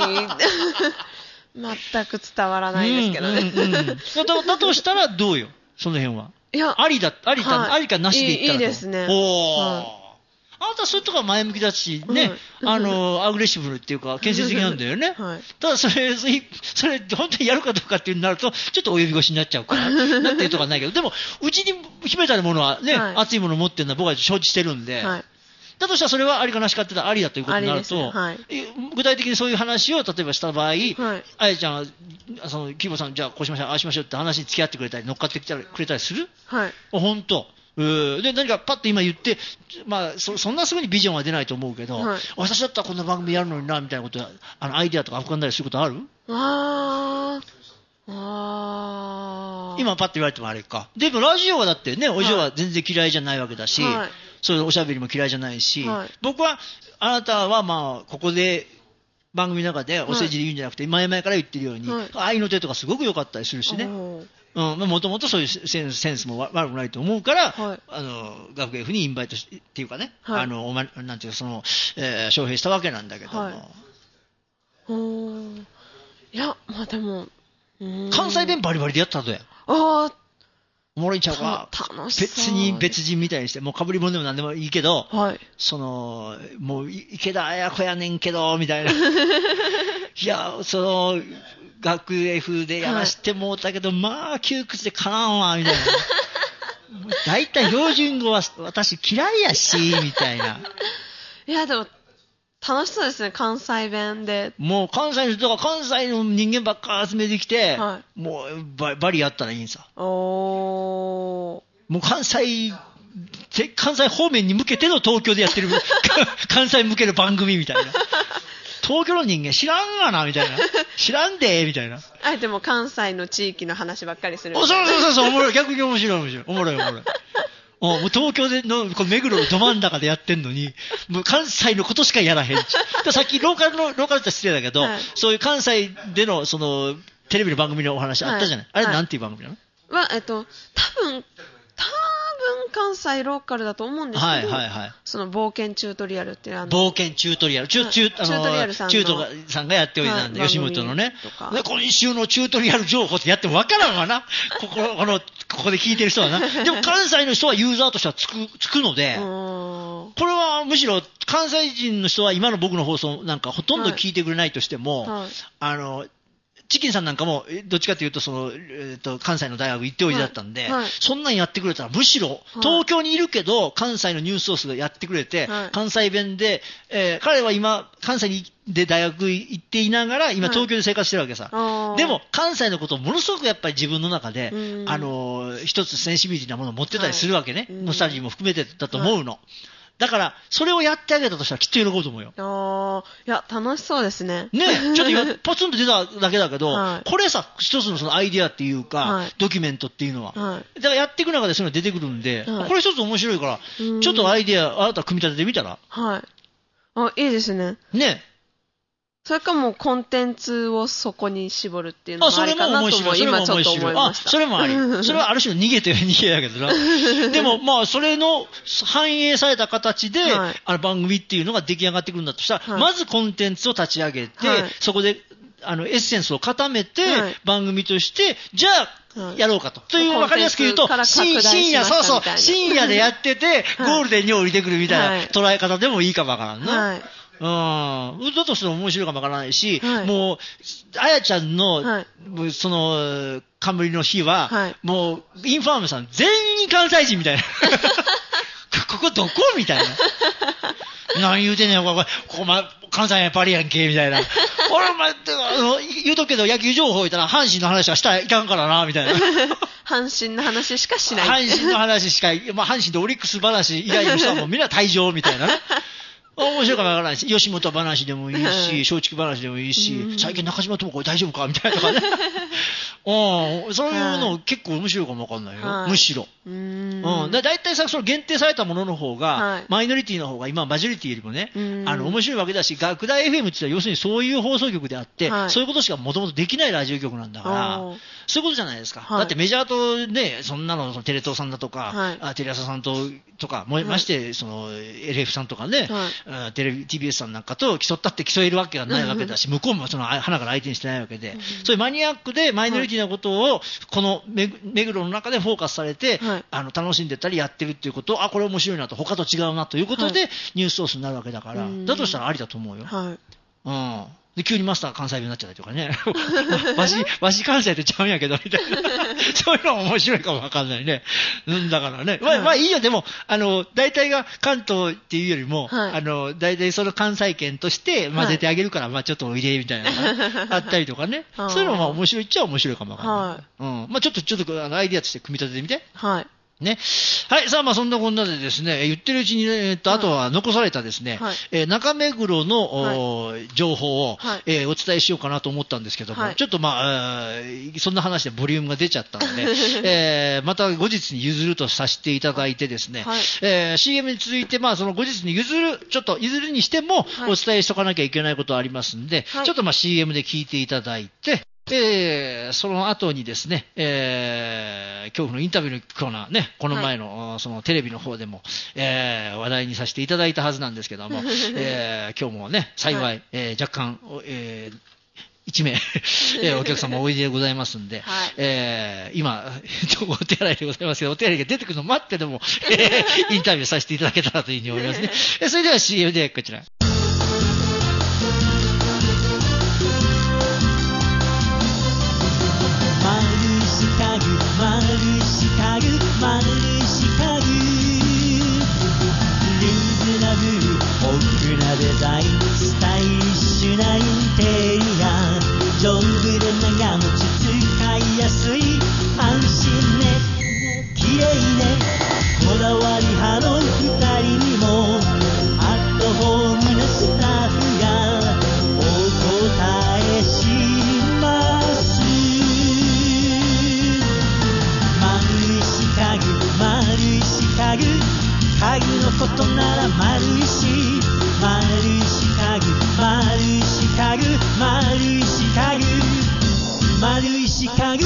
全く伝わらないですけどね。うんうんうん、だ, だとしたらどうよ、その辺は。いや、ありだ、ありか、はい、ありかなしで言ったらどう。 いいですね。 おー。はい、あなたそういうとこは前向きだし、ね、うん、あの、アグレッシブっていうか、建設的なんだよね。はい、ただそれ、それ、本当にやるかどうかっていうなると、ちょっと及び腰になっちゃうから、なんていうとかないけど、でも、うちに秘めたるものはね、はい、熱いものを持ってるのは僕は承知してるんで、はい、だとしたらそれはありかなしかって言ったらありだということになると、ね、はい、具体的にそういう話を例えばした場合、はい、あやちゃんは、その、キーボさん、じゃあこうしましょう、ああしましょうって話に付き合ってくれたり、乗っかってきてくれたりする？はい。本当。で、何かパッと今言って、まあ そ, そんなすぐにビジョンは出ないと思うけど、はい、私だったらこんな番組やるのになみたいなこと、あのアイデアとか浮かんだりすることある？ああ今パッと言われてもあれか。でもラジオはだってね、お嬢は全然嫌いじゃないわけだし、はい、そういうおしゃべりも嫌いじゃないし、はい、僕はあなたはまあここで番組の中でお世辞で言うんじゃなくて、前々から言ってるように、はい、愛の手とかすごく良かったりするしね。うん、もともとそういうセンス、センスも悪くないと思うから、はい、あの学芸府にインバイトしっていうかね、はい、あのおまなんていうかその、えー、招聘したわけなんだけども、はい、 おいやまあでも関西弁バリバリでやったとや。ああおもろいんちゃうか。楽しそう。別に別人みたいにしてもう被り物でも何でもいいけど、はい、そのもう池田綾子やねんけどみたいな。いやその学芸風でやらしてもうたけど、はい、まあ窮屈でかなんわみたいな。だいたい標準語は私嫌いやしみたいな。 いやでも楽しそうですね、関西弁で。 もう関西の人が関西の人間ばっか集めてきて、はい、もう バ, バリやったらいいんさ。おもう関西関西方面に向けての東京でやってる関西向けの番組みたいな。東京の人間知らんがなみたいな、知らんでみたいな。 あえても関西の地域の話ばっかりする。 そうそうそうそう、おもろい、逆に面白い面白い、おもろいおもろい。もう東京でのこの目黒のど真ん中でやってんのに、もう関西のことしかやらへん。さっきローカルのローカルって失礼だけど、はい、そういう関西でのそのテレビの番組のお話あったじゃない。はい、あれなんていう番組なの？ はえっと多分多分関西ローカルだと思うんですけど、はいはいはい、その冒険チュートリアルっていうあの冒険チュートリアル、チュ、チュ、あのチュートリアルさんのチュートさんがやっておいたんで、はい、吉本のね。で今週のチュートリアル情報ってやってもわからんわな。こここのここで聞いてる人はな。でも関西の人はユーザーとしてはつくつくので、これはむしろ関西人の人は今の僕の放送なんかほとんど聞いてくれないとしても、はいはい、あの。チキンさんなんかもどっちかというとその、えー、と関西の大学行っておいでだったんで、はいはい、そんなんやってくれたらむしろ東京にいるけど関西のニュースソースがやってくれて、はい、関西弁で、えー、彼は今関西にで大学行っていながら今東京で生活してるわけさ、はい、でも関西のことをものすごくやっぱり自分の中で、あのー、一つセンシビリティなものを持ってたりするわけね、はい、ノスタルジーも含めてだと思うの、はい、だからそれをやってあげたとしたらきっと喜ぶと思うよ。 ああ、いや楽しそうですね。 ね、ちょっと今ポツンと出ただけだけど、はい、これさ一つのそのアイディアっていうか、はい、ドキュメントっていうのは、はい、だからやっていく中でそういうのが出てくるんで、はい、これ一つ面白いからちょっとアイディアあなた組み立ててみたら。 はい。あ、いいですね。 ね。 それかもうコンテンツをそこに絞るっていうのもありかなとも今ちょっと思いました。 あ、それもあり。それはある種の逃げという逃げやけどな。でもまあそれの反映された形で、はい、あの番組っていうのが出来上がってくるんだとしたら、はい、まずコンテンツを立ち上げて、はい、そこであのエッセンスを固めて、はい、番組としてじゃあやろうかと。という分かりやすく言うと、深夜、そうそう、深夜でやってて、ゴールデンに降りてくるみたいな捉え方でもいいかもわからんな。はい、うん。だとしても面白いかもわからないし、はい、もう、あやちゃんの、はい、その、冠の日は、はい、もう、インファームさん全員関西人みたいな。ここどこみたいな。何言うてんねん、ここ、ここま、関西やパリやんけ、みたいな。俺、ま、言うとくけど、野球情報言ったら、阪神の話はしたらいかんからな、みたいな。 阪神の話しかしない。 阪神の話しか、まあ、阪神とオリックス話以外の人はもうみんな退場、みたいなね。 面白いかもわからないし、吉本話でもいいし、松竹話でもいいし、最近中島智子大丈夫かみたいなとかね。うん、そういうの結構面白いかもわかんないよ。はい、むしろ。うん。だいたいさ、その限定されたものの方が、はい、マイノリティの方が今マジョリティよりもね、あの、面白いわけだし、学大 エフエム って言ったら要するにそういう放送局であって、はい、そういうことしかもともとできないラジオ局なんだから、そういうことじゃないですか。はい、だってメジャーとね、そんなの、そのテレ東さんだとか、はい、あテレ朝さんと、とか、もまして、その、エルエフ さんとかね、はい、テレビ、ティービーエス さんなんかと競ったって競えるわけがないわけだし、向こうもその、花から相手にしてないわけで、そういうマニアックでマイノリティなことを、この目黒の中でフォーカスされて、はい、あの、楽しんでたりやってるっていうことを、あ、これ面白いなと、他と違うなということで、はい、ニュースソースになるわけだから、だとしたらありだと思うよ。はい。うん。で、急にマスター関西弁になっちゃったりとかね。わし、わし関西とちゃうんやけど、みたいな。そういうのも面白いかもわかんないね。うんだからね。まあ、はい、まあいいよ。でも、あの、大体が関東っていうよりも、はい、あの、大体その関西圏として混ぜてあげるから、はい、まあちょっとおいで、みたいなのがあったりとかね。そういうのもまあ面白いっちゃ面白いかもわかんない。はい、うん。まあちょっと、ちょっと、あの、アイディアとして組み立ててみて。はい。ね。はい。さあ、まあ、そんなこんなでですね、言ってるうちに、えっと、あとは残されたですね、はい、えー、中目黒の、はい、情報を、はい、えー、お伝えしようかなと思ったんですけども、はい、ちょっとまあ、そんな話でボリュームが出ちゃったので、えー、また後日に譲るとさせていただいてですね、はい、えー、シーエム に続いて、まあ、その後日に譲る、ちょっと譲るにしても、お伝えしとかなきゃいけないことはありますんで、はい、ちょっとまあ シーエム で聞いていただいて、えー、その後にですね、えー、恐怖のインタビューのコーナーね、この前の、はい、そのテレビの方でも、えー、話題にさせていただいたはずなんですけども、えー、今日もね、幸い、はい、えー、若干、えー、いちめい、えー、お客様おいででございますんで、はい、えー、今、お手洗いでございますけど、お手洗いが出てくるのを待ってでも、えー、インタビューさせていただけたらというふうに思いますね。それでは シーエム でこちら。 丸四角丸四角リーズナブル奥なデザインスタイリッシュなインテリア丈夫で長持ち使いやすい安心ね綺麗ねこだわり派の二人にもアットホームなスタッフがお答えします丸い四角家具のことなら丸いし丸い四角丸い四角丸い四角丸い四角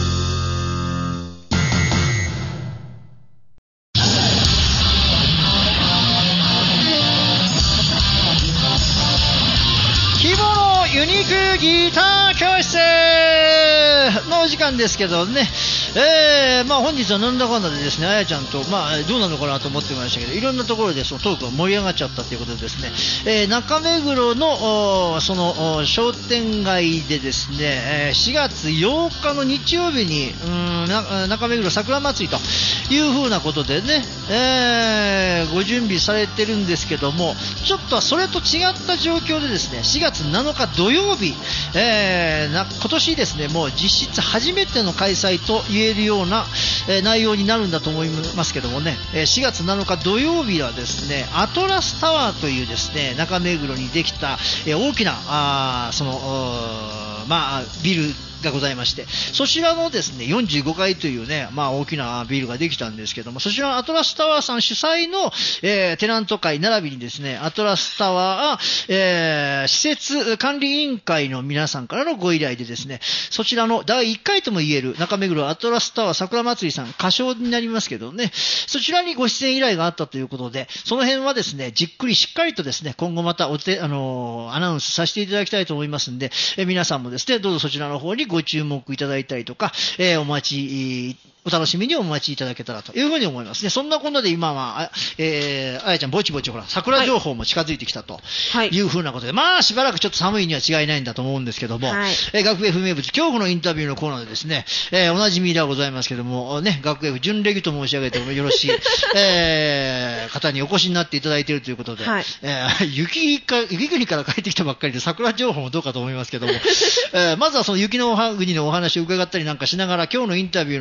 希望のユニークギター教室のお時間ですけどね、えー、まあ本日はなんだかんだでですね、あやちゃんと、まあどうなのかなと思ってましたけど、いろんなところでそのトークが盛り上がっちゃったということでですね、えー、中目黒の、その、商店街でですね、しがつようかの日曜日に、うん、な中目黒桜祭りという風なことでね、えー、ご準備されてるんですけども、ちょっとそれと違った状況でですね、しがつなのか土曜日、えー、な今年ですね、もう実質初めての開催と言えるような、えー、内容になるんだと思いますけどもね、えー、しがつなのか土曜日はですね、アトラスタワーというですね、中目黒にできた、えー、大きなあそのまあビルがございまして、そちらのですねよんじゅうごかいというね、まあ大きなビルができたんですけども、そちらのアトラスタワーさん主催の、えー、テナント会並びにですね、アトラスタワー、えー、施設管理委員会の皆さんからのご依頼でですね、そちらのだいいっかいとも言える中目黒アトラスタワー桜祭りさん、歌唱になりますけどね、そちらにご出演依頼があったということで、その辺はですね、じっくりしっかりとですね、今後またおて、あのー、アナウンスさせていただきたいと思いますんで、えー、皆さんもですね、どうぞそちらの方にご注目いただいたりとか、えー、お待ち、お楽しみにお待ちいただけたらというふうに思いますね。そんなこんなで今は、あ、えー、あやちゃんぼちぼちほら、桜情報も近づいてきたというふうなことで、はい、まあしばらくちょっと寒いには違いないんだと思うんですけども、はい、えー、学 F 名物、恐怖のインタビューのコーナーでですね、えー、おなじみではございますけども、ね、学 F 準レギュと申し上げてもよろしい、えー、方にお越しになっていただいているということで、はい、えー、雪か、雪国から帰ってきたばっかりで桜情報もどうかと思いますけども、えー、まずはその雪の国のお話を伺ったりなんかしながら、今日のインタビューのテーマはですね、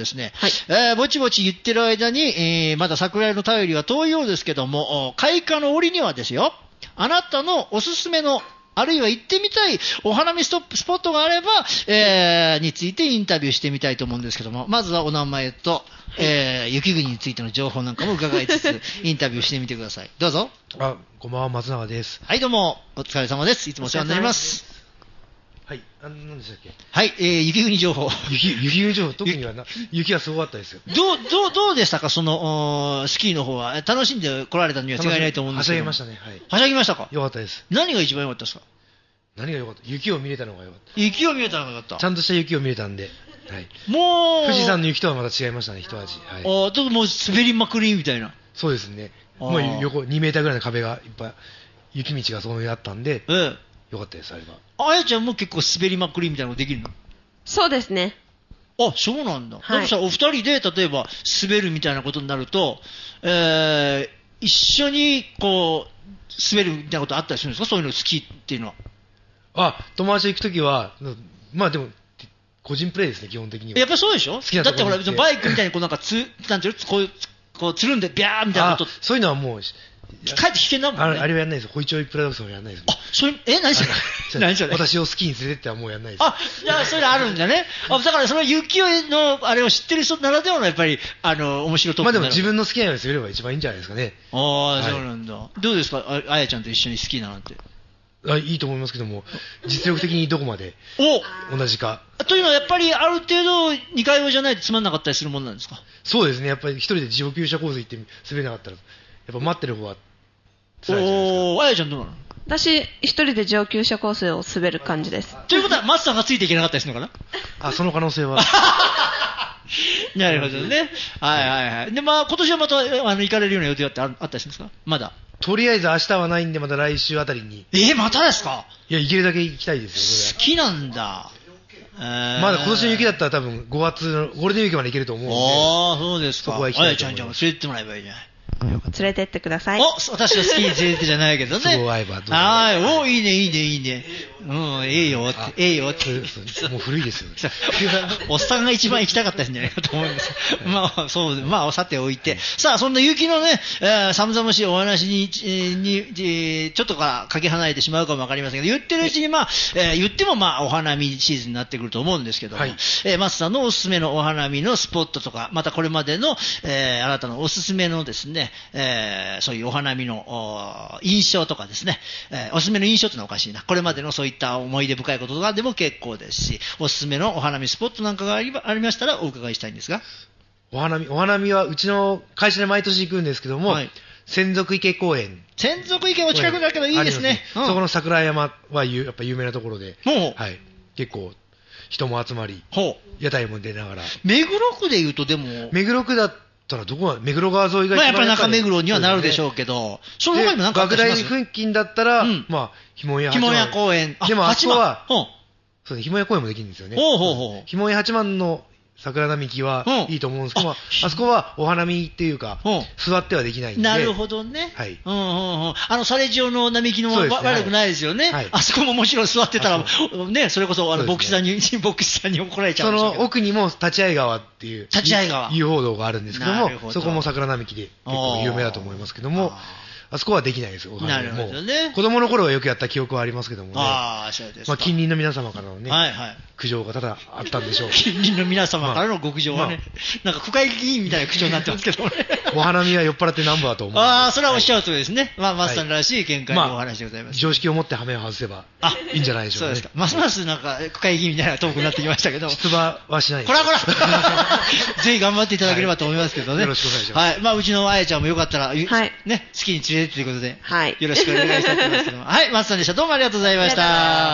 ですね、 はい、 えー、ぼちぼち言ってる間に、えー、まだ桜井の便りは遠いようですけども、開花の折にはですよ、あなたのおすすめのあるいは行ってみたいお花見ストップスポットがあれば、えー、についてインタビューしてみたいと思うんですけども、まずはお名前と、えー、雪国についての情報なんかも伺いつつインタビューしてみてください。どうぞ。 あ、こんばんは、松永です。 はい、どうもお疲れ様です。いつもお世話になります。 はい、あの何でしたっけ。 はい、えー、雪国情報。 雪雪国情報、特にはな雪がすごかったですよ。 どうどうどうでしたか、そのスキーの方は。楽しんで来られたには違いないと思うんですけど。 はしゃぎましたね。はい。 はしゃぎましたか。 よかったです。 何が一番良かったですか。 何が良かった。雪を見れたのが良かった。 雪を見れたのが良かった。 ちゃんとした雪を見れたんで。はい。 もう富士山の雪とはまた違いましたね、一味。はい。 ああ、ちょっともう滑りまくりみたいな。 そうですね。もう横にメーターぐらいの壁がいっぱい雪道がその上にあったんで。 ええ。 よかったです、あれは。 あやちゃんも結構滑りまくりみたいなのできるの。 そうですね。 あ、そうなんだ。 はい、 だからお二人で例えば滑るみたいなことになると、えー、一緒にこう滑るみたいなことあったりするんですか、そういうの好きっていうのは。 あ、友達と行くときは、まあでも個人プレイですね、基本的には。 やっぱりそうでしょ。 好きなだってほらバイクみたいにこうなんかつなんていうの、こうこうつるんでビャーみたいなこと。 そういうのはもう。 かえって危険だもんね。 あれはやんないです。ホイチョイプラダクションはやんないです。 あ、それ、え、何それ何それ私をスキーに連れてってはもうやんないです。 あ、じゃあ、そういうのあるんだね。あ、だからその雪のあれを知ってる人ならではのやっぱり、あの、面白いところ。 まあでも自分の好きなように滑れば一番いいんじゃないですかね。 ああ、はい、そうなんだ。どうですか、あ、あやちゃんと一緒にスキーなんて。 あ、いいと思いますけども、実力的にどこまで同じか。 というのはやっぱりある程度にかい用じゃないとつまんなかったりするもんなんですか。 そうですね。やっぱり一人で上級者コース行って滑れなかったら、やっぱ待ってる方は辛いじゃないですか。 おー、あやちゃんどうなの。 私一人で上級者コースを滑る感じです。 ということはマスターがついていけなかったりするのかな。 あ、その可能性は。 なるほどね。はいはいはい。で、まあ今年はまたあの行かれるような予定ってあったりするんですか。まだ。 とりあえず明日はないんで、また来週あたりに。 えー、またですか。 いや、行けるだけ行きたいですよ。 好きなんだ。 えー、まだ今年の雪だったら多分ごがつのゴールデンウィークまで行けると思うんで。 ああ、そうですか。 そこは行きたいと思います。 あやちゃんじゃん連れてってもらえばいいじゃない。 連れてってください。 お、私は好きに連れてってじゃないけどね。 そう会えばどうぞ。 はい、お、いいね、いいね、いいね。うん、ええよって、ええよって。 もう古いですよ。 おっさんが一番行きたかったんじゃないかと思うんです。まあ、そう、まあ、さておいて。さあ、そんな雪のね、えー、寒々しいお話に、に、にちょっとか、かけ離れてしまうかもわかりませんけど、言ってるうちに、まあ、えー、言ってもまあ、お花見シーズンになってくると思うんですけども、はい、えー、マスさんのおすすめのお花見のスポットとか、またこれまでの、えー、あなたのおすすめのですね、えー、そういうお花見の印象とかですね、えー、おすすめの印象ってのはおかしいな。これまでのそういった思い出深いこととかでも結構ですし、おすすめのお花見スポットなんかがあり、ありましたらお伺いしたいんですが。 お花見、お花見はうちの会社で毎年行くんですけども、はい、専属池公園。 専属池お近くだけどいいですね。 うん、そこの桜山はやっぱ有名なところで、 ほう、 はい、結構人も集まり、 ほう、 屋台も出ながら。 目黒区で言うとでも、 目黒区だたらどこが目黒川沿いが一番、 まあ、やっぱり中目黒にはなるでしょうけど、その他にも何かあったりします？ 学大付近だったら、うん、まあ、ひもやひもや公園。 でもあそこは、そうひもや公園もできるんですよね。 ほうほうほう。 ひもや八幡の桜並木はいいと思うんですけど、あ, あそこはお花見っていうか、座ってはできないんで。 なるほどね。 はい。 うんうんうん。あの、サレジオの並木の悪くないですよね。はい。あそこももちろん座ってたら、ね、それこそ、あの、牧師さんに、牧師さんに怒られちゃうんですよ。 その奥にも立会川っていう、 立会川。 遊歩道があるんですけども、どそこも桜並木で結構有名だと思いますけども、あそこはできないですよ。 なるほどね。 子供の頃はよくやった記憶はありますけどもね。 ああ、そうですか。 まあ、近隣の皆様からのね、 はいはい、 苦情がただあったんでしょう。 近隣の皆様からのご苦情はね、まあ、なんか区会議員みたいな口調になってますけどね。 お花見は酔っ払ってなんぼだと思う。 ああ、それはおっしゃるとおりですね。まあ、マスさんらしい見解のお話でございます。まあ、 常識を持って羽目を外せばいいんじゃないでしょうか、ね。そうですか。 ますますなんか区会議員みたいなトークになってきましたけど。 出馬はしないです。 こらこらぜひ頑張っていただければと思いますけどね。はい、 よろしくお願いします。 はい。まあ、うちのあやちゃんもよかったら、はい、ね、好きに連れてってということで。はい。よろしくお願いしたいと思いますけども。はい。マスさんでした。どうもありがとうございました。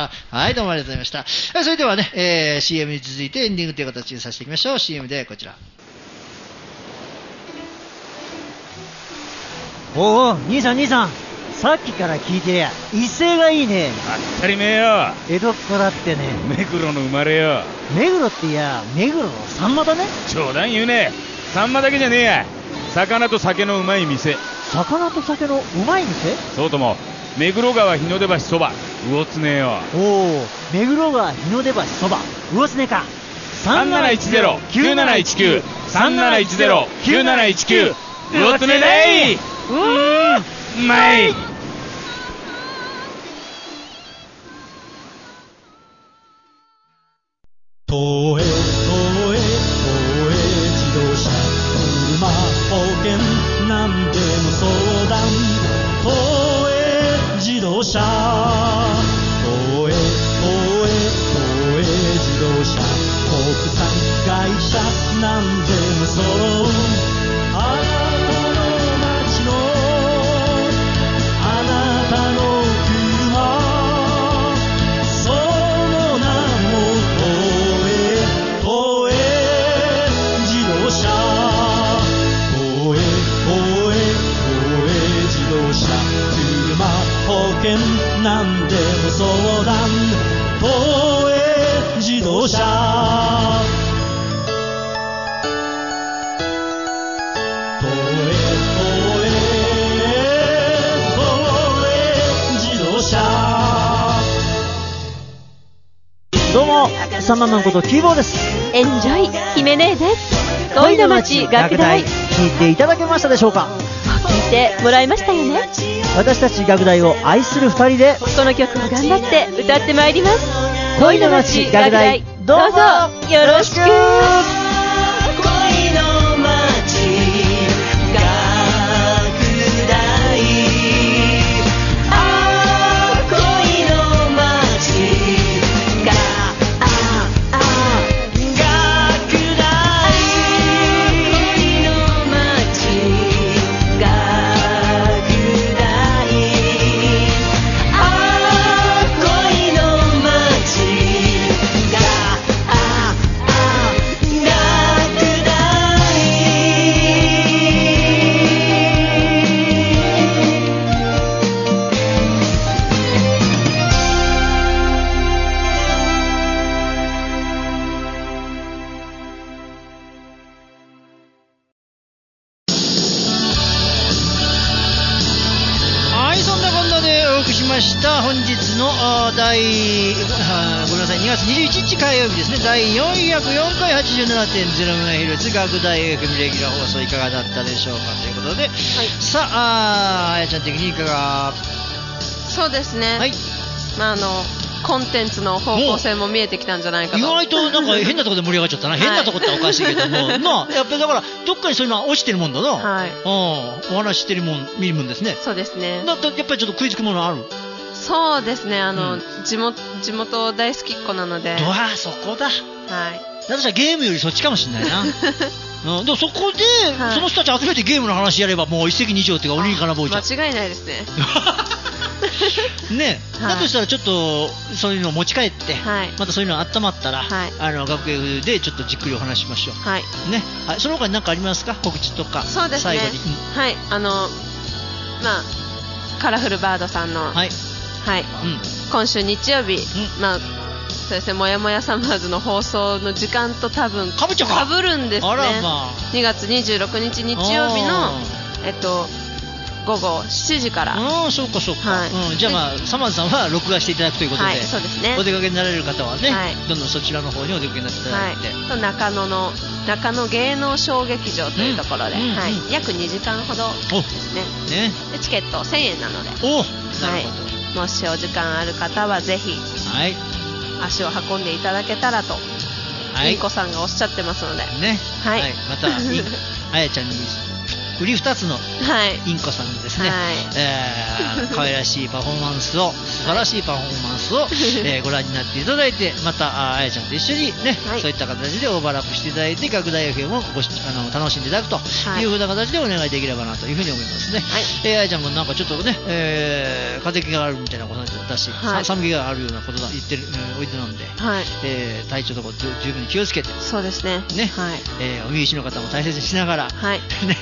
はい。どうもありがとうございました。それではね、えー、シーエム に続いてエンディングという形でさせていきましょう。シーエム でこちら。 おお、兄さん兄さん。さっきから聞いてりゃ威勢がいいね。 当たり前よ。 江戸っ子だってね。 目黒の生まれよ。 目黒っていや目黒のサンマだね。 冗談言うね。サンマだけじゃねえや。魚と酒のうまい店。 魚と酒のうまい店？ そうとも目黒川日の出橋そば魚つねよ。 おお、目黒川日の出橋そば魚つねか。 さんなないちゼロ きゅうなないちきゅう さんなないちゼロ きゅうなないちきゅうおつめでい。うーん、うまい。 東映東映東映自動車車保険なんでも相談東映自動車東映東映東映自動車国産会社なんでも揃うあなたの街のあなたの車その名も東映東映自動車東映東映東映自動車車保険なんでも相談東映自動車東映東映東映自動車どうもサンママンことキーボーです。 エンジョイ姫姉です恋の街学大聞いていただけましたでしょうか。 聞いてもらいましたよね。 私たち学大を愛する二人でこの曲を頑張って歌ってまいります。 恋の街学大どうぞよろしく。 本日の第あごめんなさいにがつにじゅういちにち火曜日ですね。第よんひゃくよんかい はちじゅうななてんゼロメガヘルツ 学大 エフエム レギュラー放送いかがだったでしょうかということで、はい、さああやちゃん的にいかが。 そうですね、はい、まああのコンテンツの方向性も見えてきたんじゃないかと。 意外となんか変なところで盛り上がっちゃったな、はい、変なとこっておかしいけどもまあやっぱりだからどっかにそういうのは落ちてるもんだな、はい、うん、お話してるもん見るもんですね。 そうですね。 だってやっぱりちょっと食いつくものある。 そうですね、あの、うん、地元地元大好きっ子なので。 ああそこだ。はい。私はゲームよりそっちかもしれないな。うん、でもそこで、はい、その人たち集めてゲームの話やればもう一石二鳥っていうか鬼かなぼうちゃん。 間違いないですね。 ね、はい、だとしたらちょっとそういうのを持ち帰って、はい、またそういうの温まったら、はい、あの学園でちょっとじっくりお話しましょう。はい。ね、はい、その他に何かありますか、告知とか。 そうですね。最後に、うん、はい、あのまあカラフルバードさんの。はい。はい、うん、今週日曜日、うん、まあそうですね、もやもやサマーズの放送の時間と多分かぶるんですね。あら、まあ、にがつにじゅうろくにち日曜日のえっと午後しちじから。 ああ、そうかそうか、はい、うん、じゃあまあサマーズさんは録画していただくということで、はい、そうですね、お出かけになられる方はね、はい、どんどんそちらの方にお出かけになっていただいて、はい、 と中野の中野芸能小劇場というところで、うん、はい、うん、約にじかんほどですね。ね、でチケットせんえんなので、お、なるほど、はい、もしお時間ある方はぜひ、はい、足を運んでいただけたらと、はい、インコさんがおっしゃってますので、ね、はい、はい、またあやちゃんに売りふたつのインコさんのですね、はい、えー、可愛らしいパフォーマンスを、素晴らしいパフォーマンスを、えー、ご覧になっていただいて、またあやちゃんと一緒にね、はい、そういった形でオーバーラップしていただいて学大 エフエム をごしあの楽しんでいただくというふうな形でお願いできればなというふうに思いますね。はい、えー、あやちゃんもなんかちょっとね、えー、風邪気があるみたいなことだし、はい、寒気があるようなことだ言ってる、えー、おいでなんで、はい、えー、体調とか十分に気をつけて、そうですね、ね、はい、えー、お身内の方も大切にしながら、はい、ね、え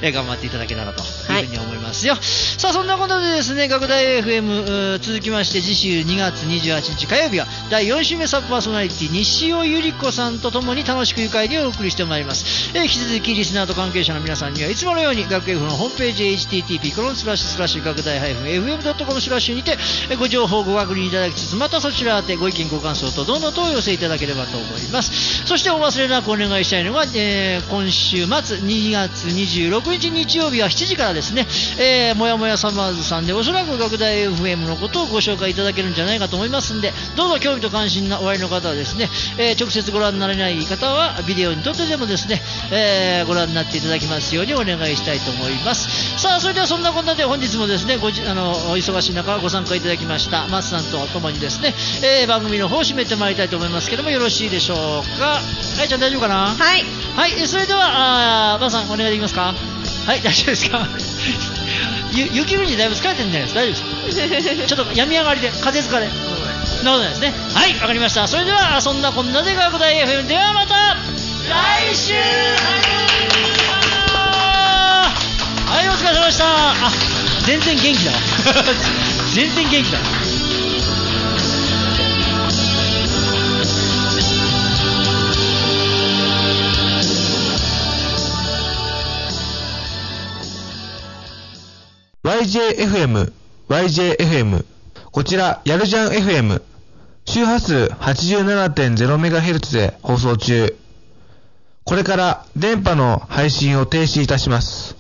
えー、頑張っていただけたらというふうに思いますよ、はい、さあそんなことでですね、学大 エフエム 続きまして次週にがつにじゅうはちにち火曜日はだいよん週目サブパーソナリティ西尾ゆり子さんとともに楽しく愉快にお送りしてまいります、えー、引き続きリスナーと関係者の皆さんにはいつものように学 F のホームページ エイチティーティーピー コロンスラッシュスラッシュ学大 エフエムドットコム スラッシュにてご情報ご確認いただきつつ、またそちらでご意見ご感想とどんどんとお寄せいただければと思います。そしてお忘れなくお願いしたいのが、えー、今週末にがつにじゅうろくにち日曜日はしちじからですね、えー、もやもやサマーズさんでおそらく学大 エフエム のことをご紹介いただけるんじゃないかと思いますんで、どうぞ興味と関心がおありの方はですね、えー、直接ご覧になれない方はビデオに撮ってでもですね、えー、ご覧になっていただきますようにお願いしたいと思います。さあそれではそんなこんなで本日もですね、ごじあのお忙しい中ご参加いただきました松さんとともにですね、えー、番組の方を締めてまいりたいと思いますけども、よろしいでしょうか。あいちゃん大丈夫かな。 はいはい、それではあ松さんお願いできますか。はい、大丈夫ですか。ゆ雪国だいぶ疲れてるんじゃないですか。大丈夫ですちょっと病み上がりで風邪疲れそんなことないですね。はい、わかりました。それではそんなこんなで学大 エフエム ではまた来週。はい、お疲れ様でした。あ、全然元気だわ全然元気だわ。 ワイジェーエフエム、ワイジェーエフエム。こちら、やるじゃん エフエム。周波数 はちじゅうななてんゼロメガヘルツ で放送中。これから電波の配信を停止いたします。